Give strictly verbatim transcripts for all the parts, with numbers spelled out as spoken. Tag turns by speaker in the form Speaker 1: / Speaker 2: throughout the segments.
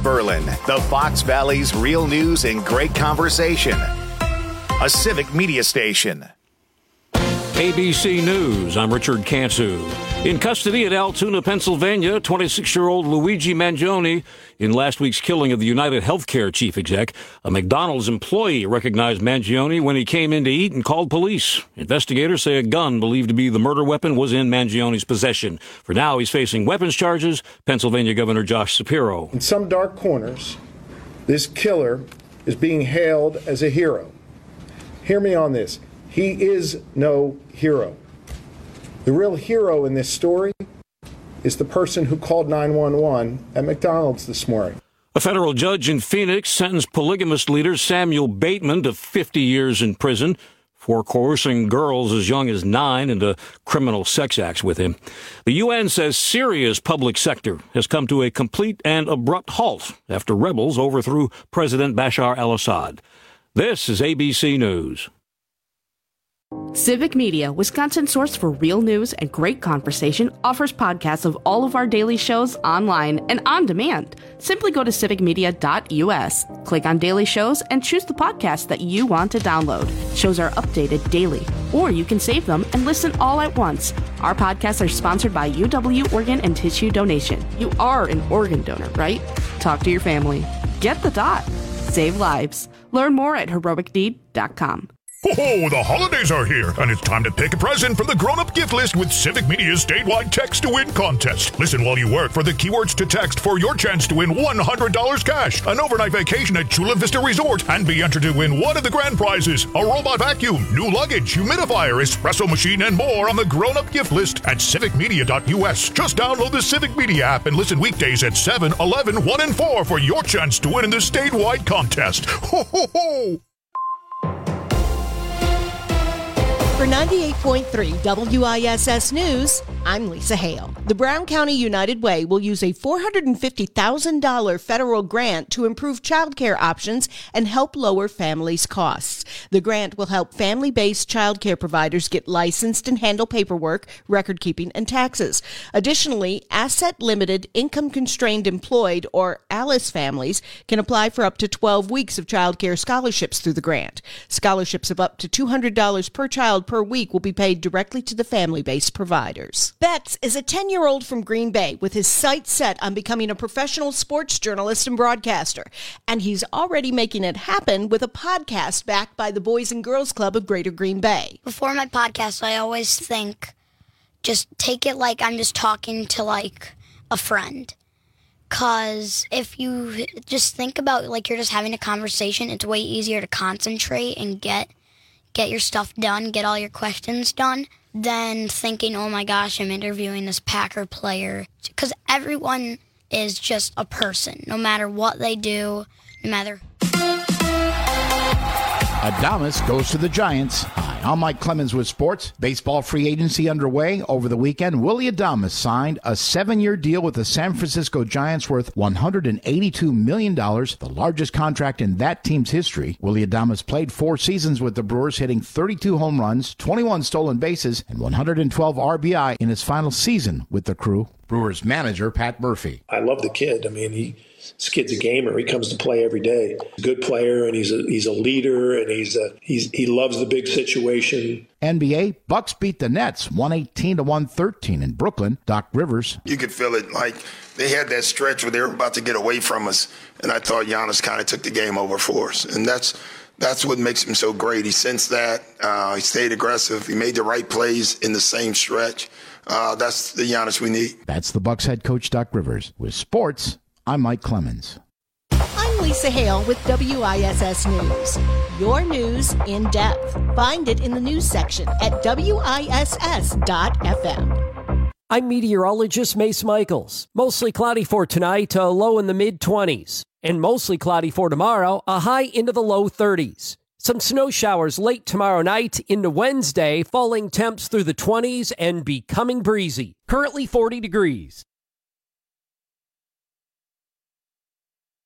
Speaker 1: Berlin, the Fox Valley's real news and great conversation. A Civic Media station.
Speaker 2: A B C News, I'm Richard Cantu. In custody at Altoona, Pennsylvania, twenty-six-year-old Luigi Mangione, in last week's killing of the United Healthcare chief exec, a McDonald's employee recognized Mangione when he came in to eat and called police. Investigators say a gun believed to be the murder weapon was in Mangione's possession. For now, he's facing weapons charges, Pennsylvania Governor Josh Shapiro.
Speaker 3: In some dark corners, this killer is being hailed as a hero. Hear me on this. He is no hero. The real hero in this story is the person who called nine one one at McDonald's this morning.
Speaker 2: A federal judge in Phoenix sentenced polygamist leader Samuel Bateman to fifty years in prison for coercing girls as young as nine into criminal sex acts with him. The U N says Syria's public sector has come to a complete and abrupt halt after rebels overthrew President Bashar al-Assad. This is A B C News.
Speaker 4: Civic Media, Wisconsin's source for real news and great conversation, offers podcasts of all of our daily shows online and on demand. Simply go to civic media dot u s, click on daily shows, and choose the podcast that you want to download. Shows are updated daily, or you can save them and listen all at once. Our podcasts are sponsored by U W Organ and Tissue Donation. You are an organ donor, right? Talk to your family. Get the dot. Save lives. Learn more at heroic deed dot com.
Speaker 5: Oh, the holidays are here, and it's time to pick a present from the grown-up gift list with Civic Media's statewide text-to-win contest. Listen while you work for the keywords to text for your chance to win one hundred dollars cash, an overnight vacation at Chula Vista Resort, and be entered to win one of the grand prizes, a robot vacuum, new luggage, humidifier, espresso machine, and more on the grown-up gift list at civic media dot u s. Just download the Civic Media app and listen weekdays at seven, eleven, one, and four for your chance to win in the statewide contest. Ho, ho, ho!
Speaker 6: For ninety-eight point three W I S S News, I'm Lisa Hale. The Brown County United Way will use a four hundred fifty thousand dollars federal grant to improve child care options and help lower families' costs. The grant will help family-based child care providers get licensed and handle paperwork, record-keeping, and taxes. Additionally, asset-limited, income-constrained employed, or ALICE families can apply for up to twelve weeks of child care scholarships through the grant. Scholarships of up to two hundred dollars per child per week will be paid directly to the family-based providers. Betts is a ten-year-old from Green Bay with his sights set on becoming a professional sports journalist and broadcaster, and he's already making it happen with a podcast backed by the Boys and Girls Club of Greater Green Bay.
Speaker 7: Before my podcast, I always think, just take it like I'm just talking to, like, a friend. Because if you just think about, like, you're just having a conversation, it's way easier to concentrate and get get your stuff done, get all your questions done, than thinking, oh my gosh, I'm interviewing this Packer player. Because everyone is just a person, no matter what they do, no matter...
Speaker 8: Adames goes to the Giants. Hi, I'm Mike Clemens with sports. Baseball free agency underway. Over the weekend, Willy Adames signed a seven-year deal with the San Francisco Giants worth one hundred eighty-two million dollars, the largest contract in that team's history. Willy Adames played four seasons with the Brewers, hitting thirty-two home runs, twenty-one stolen bases, and one hundred twelve R B I in his final season with the crew. Brewers manager Pat Murphy.
Speaker 9: I love the kid. I mean, he... This kid's a gamer. He comes to play every day. He's a good player, and he's a he's a leader, and he's a he's he loves the big situation.
Speaker 8: N B A, Bucks beat the Nets one eighteen to one thirteen in Brooklyn. Doc Rivers.
Speaker 10: You could feel it like they had that stretch where they were about to get away from us, and I thought Giannis kind of took the game over for us, and that's that's what makes him so great. He sensed that. Uh, he stayed aggressive. He made the right plays in the same stretch. Uh, that's the Giannis we need.
Speaker 8: That's the Bucks head coach Doc Rivers. With sports, I'm Mike Clemens.
Speaker 6: I'm Lisa Hale with W I S S News. Your news in depth. Find it in the news section at W I S S dot F M.
Speaker 11: I'm meteorologist Mace Michaels. Mostly cloudy for tonight, a low in the mid-twenties. And mostly cloudy for tomorrow, a high into the low thirties. Some snow showers late tomorrow night into Wednesday, falling temps through the twenties and becoming breezy. Currently forty degrees.
Speaker 5: The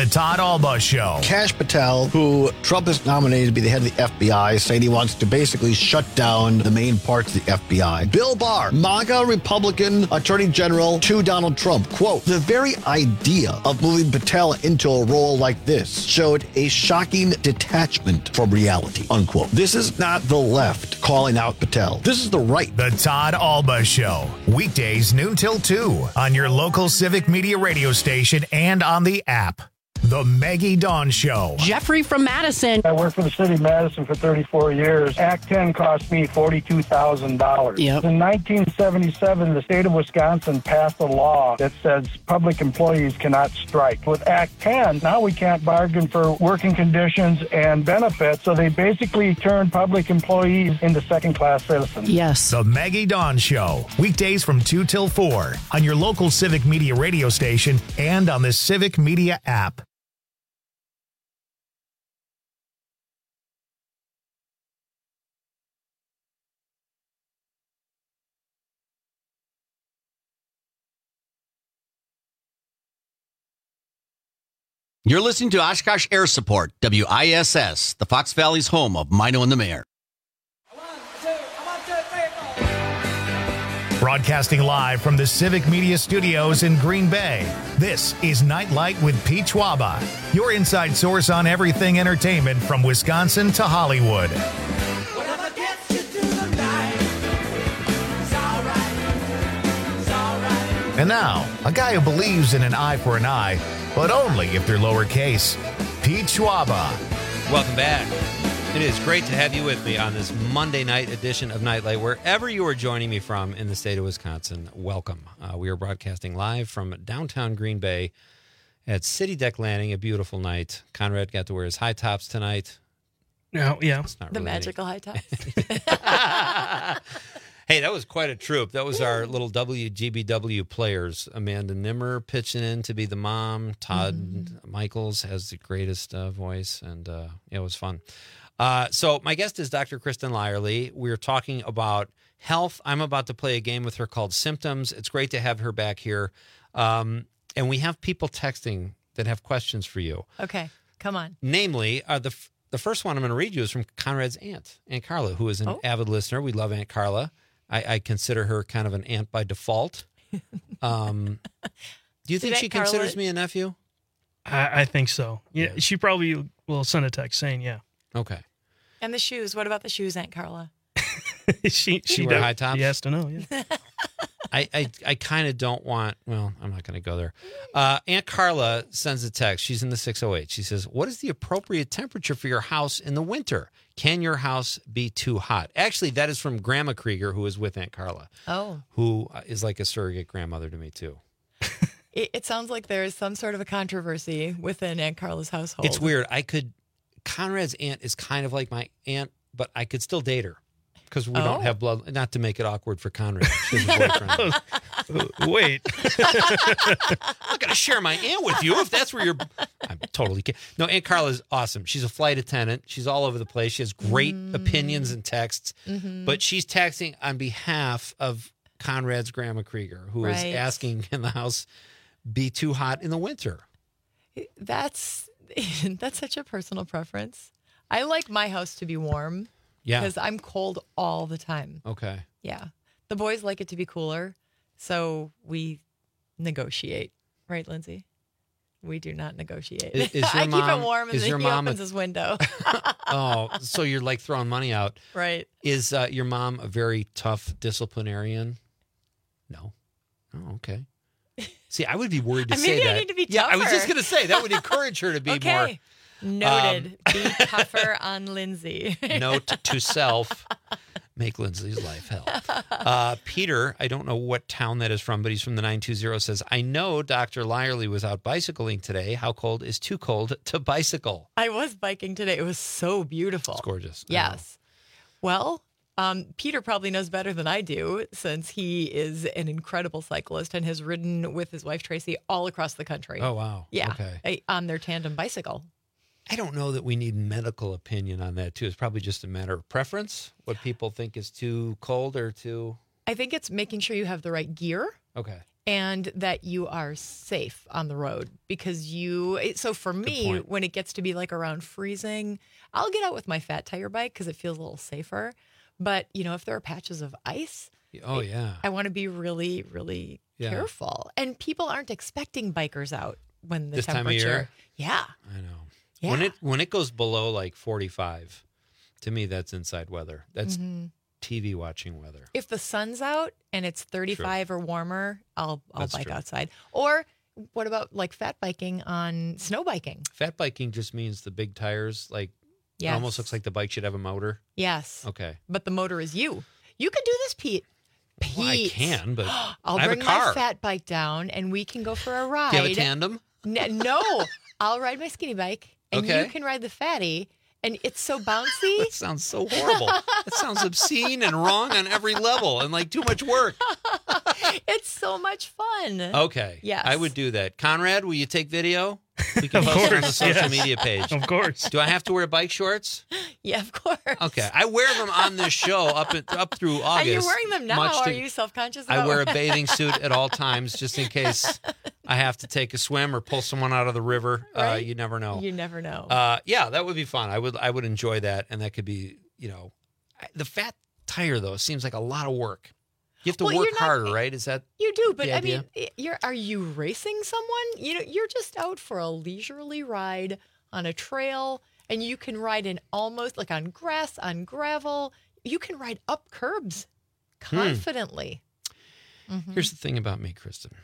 Speaker 5: The Todd Alba Show.
Speaker 12: Kash Patel, who Trump has nominated to be the head of the F B I, saying he wants to basically shut down the main parts of the F B I. Bill Barr, MAGA Republican Attorney General to Donald Trump. Quote, the very idea of moving Patel into a role like this showed a shocking detachment from reality, unquote. This is not the left calling out Patel. This is the right.
Speaker 5: The Todd Alba Show. Weekdays noon till two on your local Civic Media radio station and on the app. The Maggie Dawn Show.
Speaker 13: Jeffrey from Madison.
Speaker 14: I worked for the city of Madison for thirty-four years. Act ten cost me forty-two thousand dollars.
Speaker 13: Yep.
Speaker 14: In nineteen seventy-seven, the state of Wisconsin passed a law that says public employees cannot strike. With Act ten, now we can't bargain for working conditions and benefits, so they basically turned public employees into second-class citizens.
Speaker 13: Yes.
Speaker 5: The Maggie Dawn Show. Weekdays from two till four on your local Civic Media radio station and on the Civic Media app.
Speaker 15: You're listening to Oshkosh Air Support, W I S S, the Fox Valley's home of Mino and the Mayor.
Speaker 5: Broadcasting live from the Civic Media Studios in Green Bay, this is Nightlight with Pete Schwaba, your inside source on everything entertainment from Wisconsin to Hollywood. And now, a guy who believes in an eye for an eye, but only if they're lowercase, Pete Schwaba.
Speaker 16: Welcome back. It is great to have you with me on this Monday night edition of Nightlight. Wherever you are joining me from in the state of Wisconsin, welcome. Uh, we are broadcasting live from downtown Green Bay at City Deck Landing, a beautiful night. Conrad got to wear his high tops tonight.
Speaker 17: No, yeah.
Speaker 16: It's not
Speaker 18: The
Speaker 16: really
Speaker 18: magical high tops.
Speaker 16: Hey, that was quite a troop. That was our little W G B W players. Amanda Nimmer pitching in to be the mom. Todd mm-hmm. Michaels has the greatest uh, voice, and uh, yeah, it was fun. Uh, so my guest is Doctor Kristen Lyerly. We're talking about health. I'm about to play a game with her called Symptoms. It's great to have her back here. Um, and we have people texting that have questions for you.
Speaker 18: Okay, come on.
Speaker 16: Namely, uh, the f- the first one I'm going to read you is from Conrad's aunt, Aunt Carla, who is an
Speaker 18: Oh.
Speaker 16: avid listener. We love Aunt Carla. I, I consider her kind of an aunt by default. Um, do you
Speaker 18: Did
Speaker 16: think she
Speaker 18: Aunt Carla-
Speaker 16: considers me a nephew?
Speaker 17: I, I think so. Yeah, she probably will send a text saying, yeah.
Speaker 16: Okay.
Speaker 18: And the shoes. What about the shoes, Aunt Carla?
Speaker 17: she she
Speaker 16: You wear
Speaker 17: does-
Speaker 16: high tops?
Speaker 17: She has to know, yeah.
Speaker 16: I, I, I kind of don't want, well, I'm not going to go there. Uh, Aunt Carla sends a text. She's in the six oh eight. She says, what is the appropriate temperature for your house in the winter? Can your house be too hot? Actually, that is from Grandma Krieger, who is with Aunt Carla.
Speaker 18: Oh.
Speaker 16: Who is like a surrogate grandmother to me, too.
Speaker 18: It, it sounds like there is some sort of a controversy within Aunt Carla's household.
Speaker 16: It's weird. I could, Conrad's aunt is kind of like my aunt, but I could still date her. Because we
Speaker 18: Oh.
Speaker 16: don't have blood. Not to make it awkward for Conrad. She has a boyfriend.
Speaker 17: Wait.
Speaker 16: I'm not going to share my aunt with you if that's where you're. I'm totally kidding. No, Aunt Carla's awesome. She's a flight attendant. She's all over the place. She has great
Speaker 18: Mm.
Speaker 16: opinions and texts.
Speaker 18: Mhm.
Speaker 16: But she's texting on behalf of Conrad's Grandma Krieger, who is
Speaker 18: Right.
Speaker 16: asking, can the house be too hot in the winter?
Speaker 18: That's that's such a personal preference. I like my house to be warm.
Speaker 16: Yeah.
Speaker 18: Because I'm cold all the time.
Speaker 16: Okay.
Speaker 18: Yeah. The boys like it to be cooler. So we negotiate. Right, Lindsay? We do not negotiate.
Speaker 16: Is- is your
Speaker 18: I keep
Speaker 16: mom-
Speaker 18: it warm and
Speaker 16: is
Speaker 18: then
Speaker 16: your
Speaker 18: he
Speaker 16: mom a-
Speaker 18: opens his window.
Speaker 16: Oh, so you're like throwing money out.
Speaker 18: Right.
Speaker 16: Is uh, your mom a very tough disciplinarian? No. Oh, okay. See, I would be worried to
Speaker 18: Uh,
Speaker 16: say
Speaker 18: maybe I
Speaker 16: that.
Speaker 18: need to be
Speaker 16: Yeah, I was just
Speaker 18: tougher.
Speaker 16: going to say that would encourage her to be
Speaker 18: okay.
Speaker 16: more.
Speaker 18: Noted. Be tougher on Lindsay.
Speaker 16: Note to self, make Lindsay's life hell. Uh, Peter, I don't know what town that is from, but he's from the nine two zero, says, I know Doctor Lyerly was out bicycling today. How cold is too cold to bicycle?
Speaker 18: I was biking today. It was so beautiful.
Speaker 16: It's gorgeous. I
Speaker 18: Yes. Well, um, Peter probably knows better than I do since he is an incredible cyclist and has ridden with his wife, Tracy, all across the country.
Speaker 16: Oh, wow.
Speaker 18: Yeah.
Speaker 16: Okay.
Speaker 18: I- on their tandem bicycle.
Speaker 16: I don't know that we need medical opinion on that, too. It's probably just a matter of preference, what people think is too cold or too...
Speaker 18: I think it's making sure you have the right gear
Speaker 16: Okay.
Speaker 18: and that you are safe on the road because you. So for me, when it gets to be like around freezing, I'll get out with my fat tire bike because it feels a little safer. But, you know, if there are patches of ice,
Speaker 16: oh, yeah,
Speaker 18: I want to be really, really
Speaker 16: yeah.
Speaker 18: careful. And people aren't expecting bikers out when the
Speaker 16: this
Speaker 18: temperature.
Speaker 16: Time of year?
Speaker 18: Yeah.
Speaker 16: I know.
Speaker 18: Yeah.
Speaker 16: When it when it goes below like forty-five, to me, that's inside weather. That's
Speaker 18: Mhm.
Speaker 16: T V watching weather.
Speaker 18: If the sun's out and it's thirty-five or warmer, I'll I'll
Speaker 16: That's
Speaker 18: bike
Speaker 16: true.
Speaker 18: outside. Or what about like fat biking on snow biking?
Speaker 16: Fat biking just means the big tires, like it
Speaker 18: Yes.
Speaker 16: almost looks like the bike should have a motor.
Speaker 18: Yes.
Speaker 16: Okay.
Speaker 18: But the motor is you. You can do this, Pete. Pete.
Speaker 16: Well, I can, but
Speaker 18: I'll
Speaker 16: I have
Speaker 18: bring
Speaker 16: a car.
Speaker 18: my fat bike down and we can go for a ride.
Speaker 16: Do you have a tandem?
Speaker 18: N- no, I'll ride my skinny bike and
Speaker 16: Okay.
Speaker 18: you can ride the fatty. And it's so bouncy.
Speaker 16: That sounds so horrible. That sounds obscene and wrong on every level and like too much work.
Speaker 18: It's so much fun.
Speaker 16: Okay.
Speaker 18: Yes.
Speaker 16: I would do that. Conrad, will you take video? We can
Speaker 17: Of
Speaker 16: post it on the
Speaker 17: course,
Speaker 16: social
Speaker 17: yes.
Speaker 16: media page.
Speaker 17: Of course.
Speaker 16: Do I have to wear bike shorts?
Speaker 18: Yeah, of course.
Speaker 16: Okay. I wear them on this show up in, up through August.
Speaker 18: Are you wearing them now?
Speaker 16: much
Speaker 18: Are
Speaker 16: to-
Speaker 18: you self-conscious
Speaker 16: I
Speaker 18: about
Speaker 16: wear a
Speaker 18: wearing-
Speaker 16: bathing suit at all times just in case I have to take a swim or pull someone out of the river. Uh,
Speaker 18: Right?
Speaker 16: you never know.
Speaker 18: You never know.
Speaker 16: Uh, yeah, that would be fun. I would I would enjoy that, and that could be, you know, I- the fat tire though seems like a lot of work. You have to
Speaker 18: Well,
Speaker 16: work
Speaker 18: you're not-
Speaker 16: harder, right? Is that
Speaker 18: You do, but
Speaker 16: the
Speaker 18: I
Speaker 16: idea?
Speaker 18: mean, you're are you racing someone? You know, you're just out for a leisurely ride on a trail, and you can ride in almost like on grass, on gravel. You can ride up curbs confidently. Mhm.
Speaker 16: Here's the thing about me, Kristen.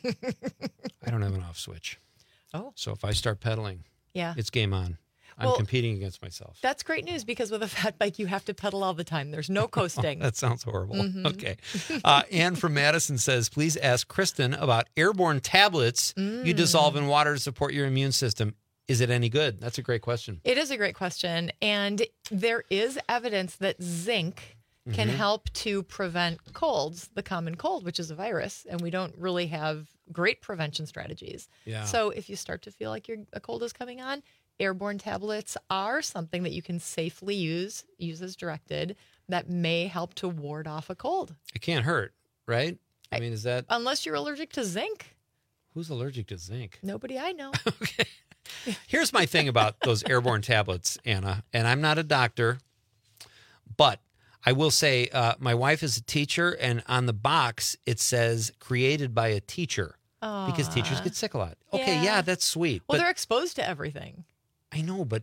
Speaker 16: I don't have an off switch.
Speaker 18: Oh.
Speaker 16: So if I start pedaling,
Speaker 18: Yeah.
Speaker 16: it's game on. I'm
Speaker 18: Well,
Speaker 16: competing against myself.
Speaker 18: That's great news because with a fat bike, you have to pedal all the time. There's no coasting.
Speaker 16: That sounds horrible.
Speaker 18: Mhm.
Speaker 16: Okay. Uh, Ann from Madison says, please ask Kristen about airborne tablets you
Speaker 18: Mm.
Speaker 16: dissolve in water to support your immune system. Is it any good? That's a great question.
Speaker 18: It is a great question. And there is evidence that zinc can
Speaker 16: Mhm.
Speaker 18: help to prevent colds, the common cold, which is a virus. And we don't really have great prevention strategies.
Speaker 16: Yeah.
Speaker 18: So if you start to feel like your a cold is coming on, airborne tablets are something that you can safely use, use as directed, that may help to ward off a cold.
Speaker 16: It can't hurt, right? I mean, is that
Speaker 18: Unless you're allergic to zinc.
Speaker 16: who's allergic to zinc?
Speaker 18: Nobody I know.
Speaker 16: Here's my thing about those airborne tablets, Anna, and I'm not a doctor, but I will say uh, my wife is a teacher, and on the box it says created by a teacher because teachers
Speaker 18: Aw.
Speaker 16: get sick a lot. Okay, yeah,
Speaker 18: Yeah.
Speaker 16: that's sweet.
Speaker 18: Well,
Speaker 16: but
Speaker 18: they're exposed to everything.
Speaker 16: I know, but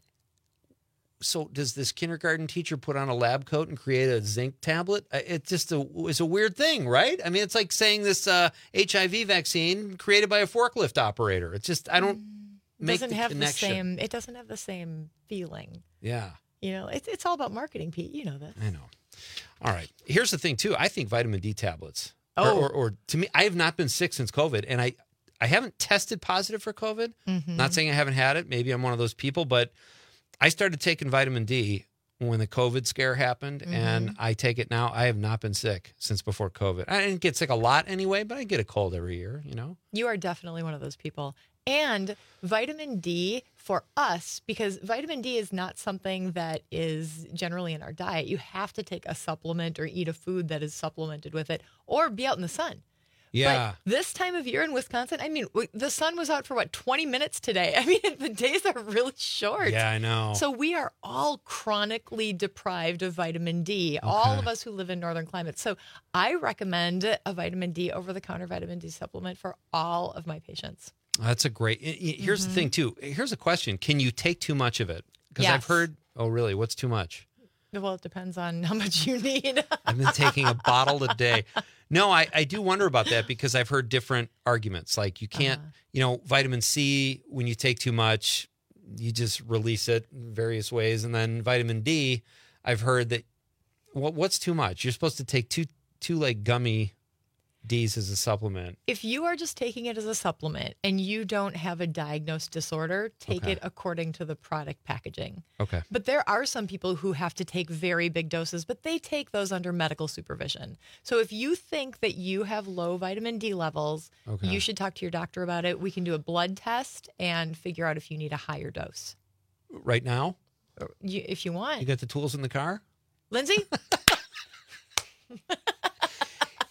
Speaker 16: so does this kindergarten teacher put on a lab coat and create a zinc tablet? Uh, It just a, it's a weird thing, right? I mean, it's like saying this uh, H I V vaccine created by a forklift operator. It's just I don't make
Speaker 18: doesn't
Speaker 16: the
Speaker 18: have
Speaker 16: connection.
Speaker 18: the same it doesn't have the same feeling.
Speaker 16: Yeah.
Speaker 18: You know, it's it's all about marketing, Pete. You know that.
Speaker 16: I know. All right. Here's the thing, too. I think vitamin D tablets.
Speaker 18: Oh.
Speaker 16: Or, or, or to me, I have not been sick since COVID, and I, I haven't tested positive for COVID.
Speaker 18: Mhm.
Speaker 16: Not saying I haven't had it. Maybe I'm one of those people, but I started taking vitamin D when the COVID scare happened, and I take it now. I have not been sick since before COVID. I didn't get sick a lot anyway, but I get a cold every year, you know?
Speaker 18: You are definitely one of those people. And vitamin D for us, because vitamin D is not something that is generally in our diet. You have to take a supplement or eat a food that is supplemented with it or be out in the sun.
Speaker 16: Yeah.
Speaker 18: But this time of year in Wisconsin, I mean, w- the sun was out for what, twenty minutes today? I mean, the days are really short.
Speaker 16: Yeah, I know.
Speaker 18: So we are all chronically deprived of vitamin D, all
Speaker 16: Okay.
Speaker 18: of us who live in northern climates. So I recommend a vitamin D over-the-counter vitamin D supplement for all of my patients.
Speaker 16: That's a great. y- y- Here's the thing, too. Here's a question. Can you take too much of it? Because I've
Speaker 18: Yes.
Speaker 16: heard, oh, really? What's too much?
Speaker 18: Well, it depends on how much you need.
Speaker 16: I've been taking a bottle a day. No, I, I do wonder about that because I've heard different arguments. Like you can't, you know, vitamin C, when you take too much, you just release it in various ways. And then vitamin D, I've heard that, what what's too much? You're supposed to take two, two like gummy D's as a supplement.
Speaker 18: If you are just taking it as a supplement and you don't have a diagnosed disorder, take
Speaker 16: Okay.
Speaker 18: it according to the product packaging.
Speaker 16: Okay.
Speaker 18: But there are some people who have to take very big doses, but they take those under medical supervision. So if you think that you have low vitamin D levels,
Speaker 16: Okay.
Speaker 18: you should talk to your doctor about it. We can do a blood test and figure out if you need a higher dose.
Speaker 16: Right now?
Speaker 18: You, if you want.
Speaker 16: You got the tools in the car?
Speaker 18: Lindsay?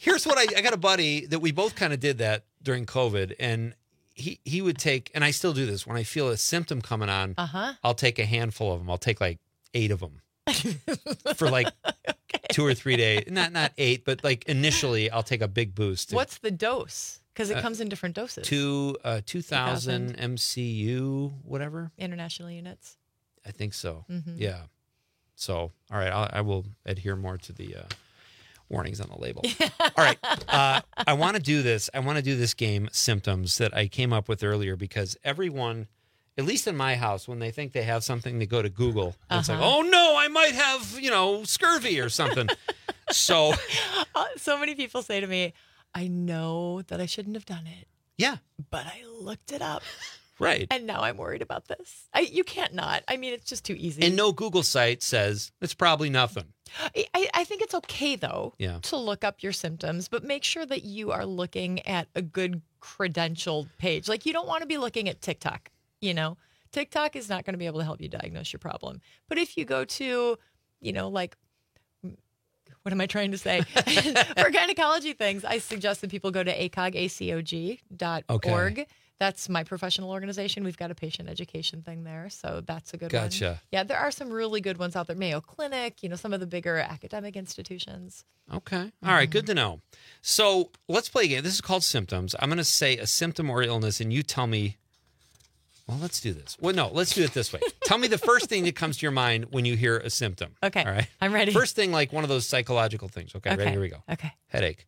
Speaker 16: Here's what I, I got a buddy that we both kind of did that during COVID, and he, he would take, and I still do this, when I feel a symptom coming on,
Speaker 18: Uh-huh.
Speaker 16: I'll take a handful of them. I'll take like eight of them for like okay. two or three days. Not not eight, but like initially I'll take a big boost.
Speaker 18: What's the dose? Because it
Speaker 16: Uh,
Speaker 18: comes in different doses.
Speaker 16: Two, uh, two thousand M C U, whatever.
Speaker 18: International units.
Speaker 16: I think so.
Speaker 18: Mhm.
Speaker 16: Yeah. So, all right, I'll, I will adhere more to the uh, warnings on the label. All right, uh, I want to do this. I want to do this game, Symptoms, that I came up with earlier because everyone, at least in my house, when they think they have something, they go to Google. And It's like,
Speaker 18: Uh-huh.
Speaker 16: oh no, I might have, you know, scurvy or something. So,
Speaker 18: Uh, so many people say to me, I know that I shouldn't have done it.
Speaker 16: Yeah.
Speaker 18: But I looked it up.
Speaker 16: Right.
Speaker 18: And now I'm worried about this. I, you can't not. I mean, it's just too easy.
Speaker 16: and no Google site says it's probably nothing.
Speaker 18: I, I- I think it's okay, though,
Speaker 16: Yeah.
Speaker 18: to look up your symptoms, but make sure that you are looking at a good credentialed page. Like, you don't want to be looking at TikTok, you know? TikTok is not going to be able to help you diagnose your problem. But if you go to, you know, like, what am I trying to say? For gynecology things, I suggest that people go to A C O G, A C O G dot org.
Speaker 16: Okay.
Speaker 18: That's my professional organization. We've got a patient education thing there, so that's a good one.
Speaker 16: Gotcha.
Speaker 18: Yeah, there are some really good ones out there. Mayo Clinic, you know, some of the bigger academic institutions.
Speaker 16: Okay. All right. Good to know. So let's play a game. This is called Symptoms. I'm going to say a symptom or illness, and you tell me. Well, let's do this. Well, no, let's do it this way. Tell me the first thing that comes to your mind when you hear a symptom.
Speaker 18: Okay.
Speaker 16: All right.
Speaker 18: I'm ready.
Speaker 16: First thing, like one of those psychological things. Okay.
Speaker 18: Okay.
Speaker 16: Ready? Here we go.
Speaker 18: Okay.
Speaker 16: Headache.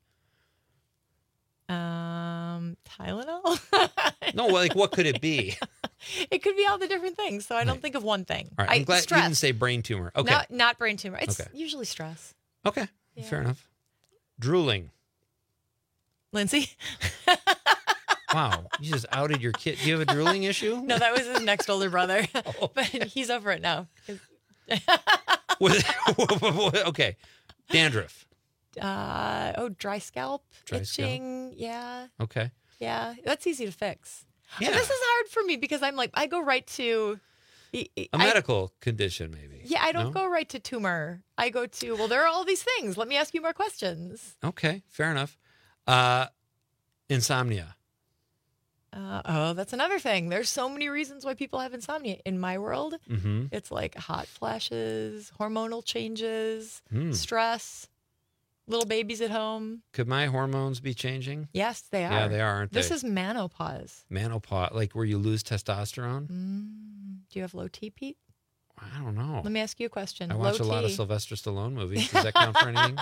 Speaker 18: Um, Tylenol?
Speaker 16: No, like what could it be?
Speaker 18: It could be all the different things, so I don't think of one thing.
Speaker 16: All right. I'm
Speaker 18: I,
Speaker 16: glad
Speaker 18: stress.
Speaker 16: you didn't say brain tumor. Okay.
Speaker 18: Not, not brain tumor. It's
Speaker 16: Okay.
Speaker 18: usually stress.
Speaker 16: Okay. Fair enough. Drooling.
Speaker 18: Lindsay?
Speaker 16: Wow. You just outed your kid. Do you have a drooling issue?
Speaker 18: No, that was his next older brother.
Speaker 16: Oh.
Speaker 18: But he's over it now.
Speaker 16: Was- okay. Dandruff.
Speaker 18: Uh, oh, dry scalp,
Speaker 16: Dry scalp.
Speaker 18: itching. Yeah.
Speaker 16: Okay.
Speaker 18: Yeah. That's easy to fix.
Speaker 16: Yeah.
Speaker 18: This is hard for me because I'm like, I go right to
Speaker 16: A
Speaker 18: I-
Speaker 16: medical condition, maybe.
Speaker 18: Yeah, I don't
Speaker 16: No?
Speaker 18: go right to tumor. I go to, well, there are all these things. Let me ask you more questions.
Speaker 16: Okay. Fair enough. Uh, insomnia.
Speaker 18: Uh, oh, that's another thing. There's so many reasons why people have insomnia. In my world,
Speaker 16: Mm-hmm.
Speaker 18: it's like hot flashes, hormonal changes,
Speaker 16: Hmm.
Speaker 18: stress, little babies at home.
Speaker 16: Could my hormones be changing?
Speaker 18: Yes, they are.
Speaker 16: Yeah, they are, aren't
Speaker 18: This
Speaker 16: they?
Speaker 18: is menopause.
Speaker 16: Menopause, like where you lose testosterone?
Speaker 18: Mm. Do you have low T, Pete?
Speaker 16: I don't know.
Speaker 18: Let me ask you a question.
Speaker 16: I watch
Speaker 18: low
Speaker 16: a lot of
Speaker 18: T.
Speaker 16: Sylvester Stallone movies. Does that count for anything?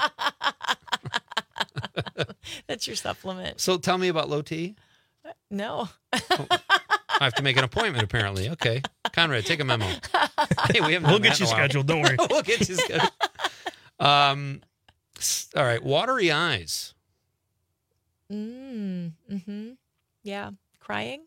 Speaker 18: That's your supplement.
Speaker 16: So tell me about low T.
Speaker 18: No.
Speaker 16: I have to make an appointment, apparently. Okay. Conrad, take a memo. Hey, we haven't
Speaker 17: We'll
Speaker 16: done
Speaker 17: get
Speaker 16: that
Speaker 17: you
Speaker 16: in a while.
Speaker 17: scheduled. Don't worry.
Speaker 16: We'll get you scheduled. Um, s- all right. Watery eyes.
Speaker 18: Mm, mm-hmm. Yeah. Crying?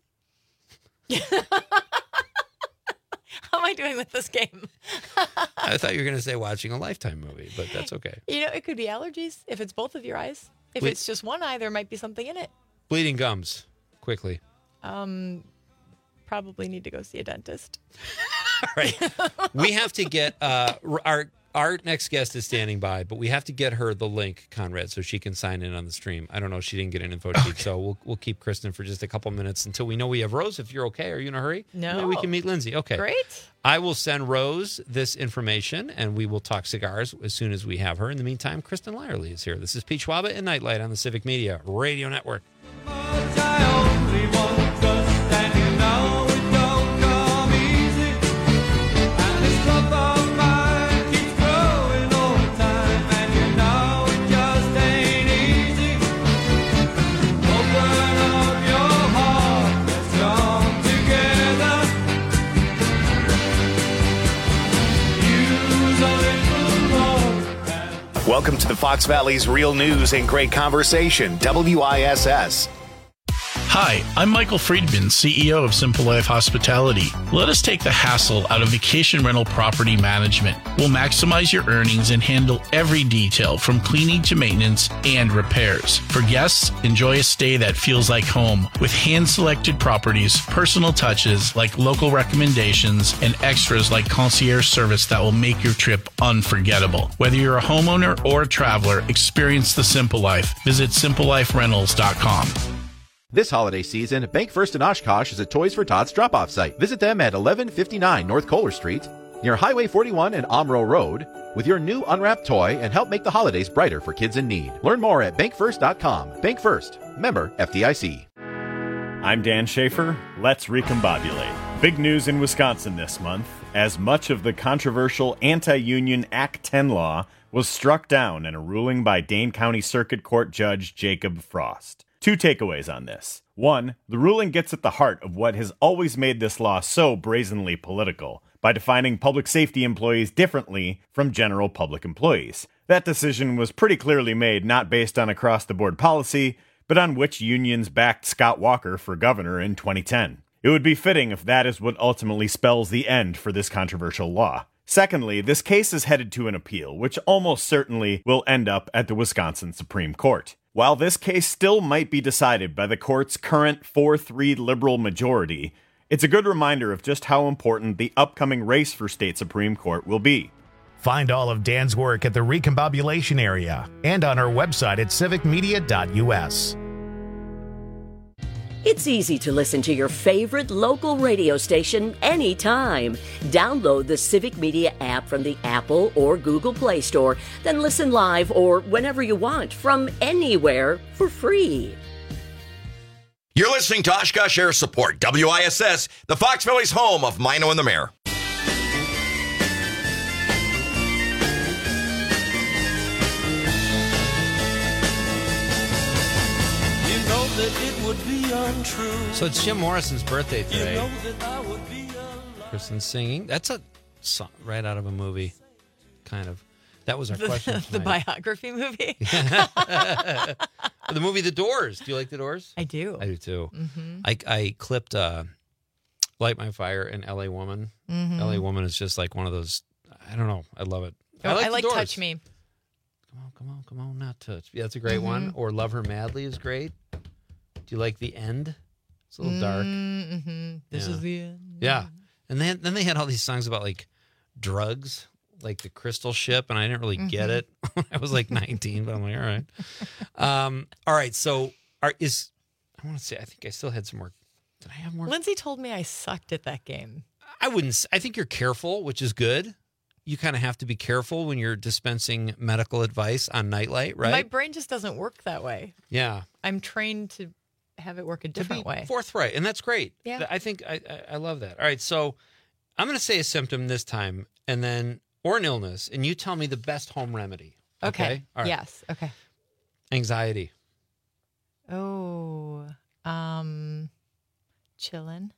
Speaker 18: How am I doing with this game?
Speaker 16: I thought you were going to say watching a Lifetime movie, but that's okay.
Speaker 18: You know, it could be allergies if it's both of your eyes. If
Speaker 16: Wait.
Speaker 18: it's just one eye, there might be something in it.
Speaker 16: Bleeding gums. Quickly.
Speaker 18: Um, probably need to go see a dentist.
Speaker 16: All right. We have to get uh, our our next guest is standing by, but we have to get her the link, Conrad, so she can sign in on the stream. I don't know. She didn't get an info sheet, so we'll we'll keep Kristen for just a couple minutes until we know we have Rose. If you're okay, are you in a hurry?
Speaker 18: No.
Speaker 16: Maybe we can meet Lindsay. Okay.
Speaker 18: Great.
Speaker 16: I will send Rose this information, and we will talk cigars as soon as we have her. In the meantime, Kristen Lyerly is here. This is Pete Schwaba and Nightlight on the Civic Media Radio Network.
Speaker 1: Welcome to the Fox Valley's Real News and Great Conversation, W I S S.
Speaker 13: Hi, I'm Michael Friedman, C E O of Simple Life Hospitality. Let us take the hassle out of vacation rental property management. We'll maximize your earnings and handle every detail from cleaning to maintenance and repairs. For guests, enjoy a stay that feels like home with hand-selected properties, personal touches like local recommendations, and extras like concierge service that will make your trip unforgettable. Whether you're a homeowner or a traveler, experience the Simple Life. Visit simple life rentals dot com.
Speaker 19: This holiday season, Bank First in Oshkosh is a Toys for Tots drop-off site. Visit them at eleven fifty-nine North Kohler Street, near Highway forty-one and Omro Road, with your new unwrapped toy and help make the holidays brighter for kids in need. Learn more at bank first dot com. Bank First, member F D I C.
Speaker 20: I'm Dan Schaefer. Let's recombobulate. Big news in Wisconsin this month, as much of the controversial anti-union Act ten law was struck down in a ruling by Dane County Circuit Court Judge Jacob Frost. Two takeaways on this. One, the ruling gets at the heart of what has always made this law so brazenly political, by defining public safety employees differently from general public employees. That decision was pretty clearly made not based on across-the-board policy, but on which unions backed Scott Walker for governor in twenty ten. It would be fitting if that is what ultimately spells the end for this controversial law. Secondly, this case is headed to an appeal, which almost certainly will end up at the Wisconsin Supreme Court. While this case still might be decided by the court's current four three liberal majority, it's a good reminder of just how important the upcoming race for state Supreme Court will be.
Speaker 21: Find all of Dan's work at the Recombobulation area and on our website at civic media dot u s.
Speaker 22: It's easy to listen to your favorite local radio station anytime. Download the Civic Media app from the Apple or Google Play Store, then listen live or whenever you want from anywhere for free.
Speaker 23: You're listening to Oshkosh Air Support, W I S S, the Fox Valley's home of Mino and the Mayor.
Speaker 16: So it's Jim Morrison's birthday today. Kristen's singing. That's a song right out of a movie, kind of. That was our
Speaker 18: the,
Speaker 16: question
Speaker 18: The
Speaker 16: tonight.
Speaker 18: biography movie?
Speaker 16: The movie The Doors. Do you like The Doors?
Speaker 18: I do.
Speaker 16: I do too.
Speaker 18: Mm-hmm.
Speaker 16: I, I clipped uh, Light My Fire and L A Woman.
Speaker 18: Mhm.
Speaker 16: L A Woman is just like one of those, I don't know. I love it.
Speaker 18: Oh,
Speaker 16: I like,
Speaker 18: I
Speaker 16: The
Speaker 18: like
Speaker 16: Doors.
Speaker 18: Touch Me.
Speaker 16: Come on, come on, come on, not touch. Yeah, that's a great
Speaker 18: Mhm.
Speaker 16: one. Or Love Her Madly is great. Do you like The End? It's a little dark.
Speaker 18: Mm-hmm. This
Speaker 16: Yeah.
Speaker 18: is the end.
Speaker 16: Yeah. And then then they had all these songs about like drugs, like the Crystal Ship, and I didn't really get
Speaker 18: Mhm.
Speaker 16: it. I was like nineteen, but I'm like, all right. Um, all right, so are is I want to say I think I still had some more. Did I have more?
Speaker 18: Lindsay told me I sucked at that game.
Speaker 16: I wouldn't s- I think you're careful, which is good. You kind of have to be careful when you're dispensing medical advice on Nightlight, right?
Speaker 18: My brain just doesn't work that way.
Speaker 16: Yeah.
Speaker 18: I'm trained to have it work a different way.
Speaker 16: Forthright, and that's great.
Speaker 18: Yeah.
Speaker 16: I think I, I, I love that. All right, so I'm going to say a symptom this time, and then or an illness, and you tell me the best home remedy. Okay.
Speaker 18: Okay.
Speaker 16: All right.
Speaker 18: Yes. Okay.
Speaker 16: Anxiety.
Speaker 18: Oh, um, chillin'.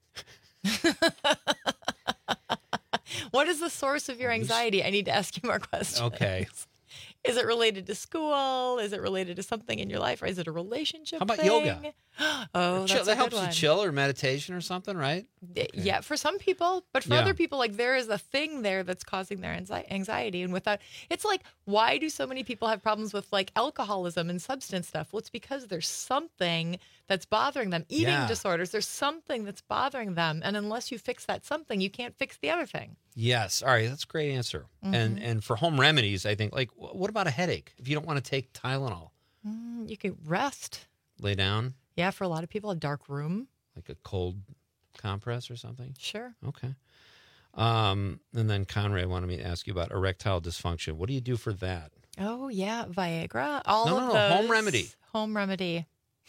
Speaker 18: What is the source of your anxiety? I need to ask you more questions.
Speaker 16: Okay.
Speaker 18: Is it related to school? Is it related to something in your life? Or is it a relationship
Speaker 16: How about
Speaker 18: thing?
Speaker 16: yoga?
Speaker 18: Oh,
Speaker 16: Chill,
Speaker 18: that's
Speaker 16: that
Speaker 18: a
Speaker 16: helps
Speaker 18: good one.
Speaker 16: you chill or meditation or something, right?
Speaker 18: Y- Yeah, for some people, but for
Speaker 16: Yeah.
Speaker 18: other people, like there is a thing there that's causing their anxi- anxiety. And without, it's like, why do so many people have problems with like alcoholism and substance stuff? Well, it's because there's something that's bothering them. Eating
Speaker 16: Yeah.
Speaker 18: disorders, there's something that's bothering them. And unless you fix that something, you can't fix the other thing.
Speaker 16: Yes. All right, that's a great answer. And
Speaker 18: Mhm.
Speaker 16: and for home remedies, I think like wh- what about a headache? If you don't want to take Tylenol,
Speaker 18: Mm, you could rest.
Speaker 16: lay down
Speaker 18: Yeah, for a lot of people, a dark room.
Speaker 16: like a cold compress or something.
Speaker 18: Sure.
Speaker 16: Okay. Um, and then Conrad wanted me to ask you about erectile dysfunction. What do you do for that?
Speaker 18: Oh, yeah, Viagra. All
Speaker 16: No,
Speaker 18: of
Speaker 16: no, no, home
Speaker 18: those.
Speaker 16: remedy.
Speaker 18: Home remedy.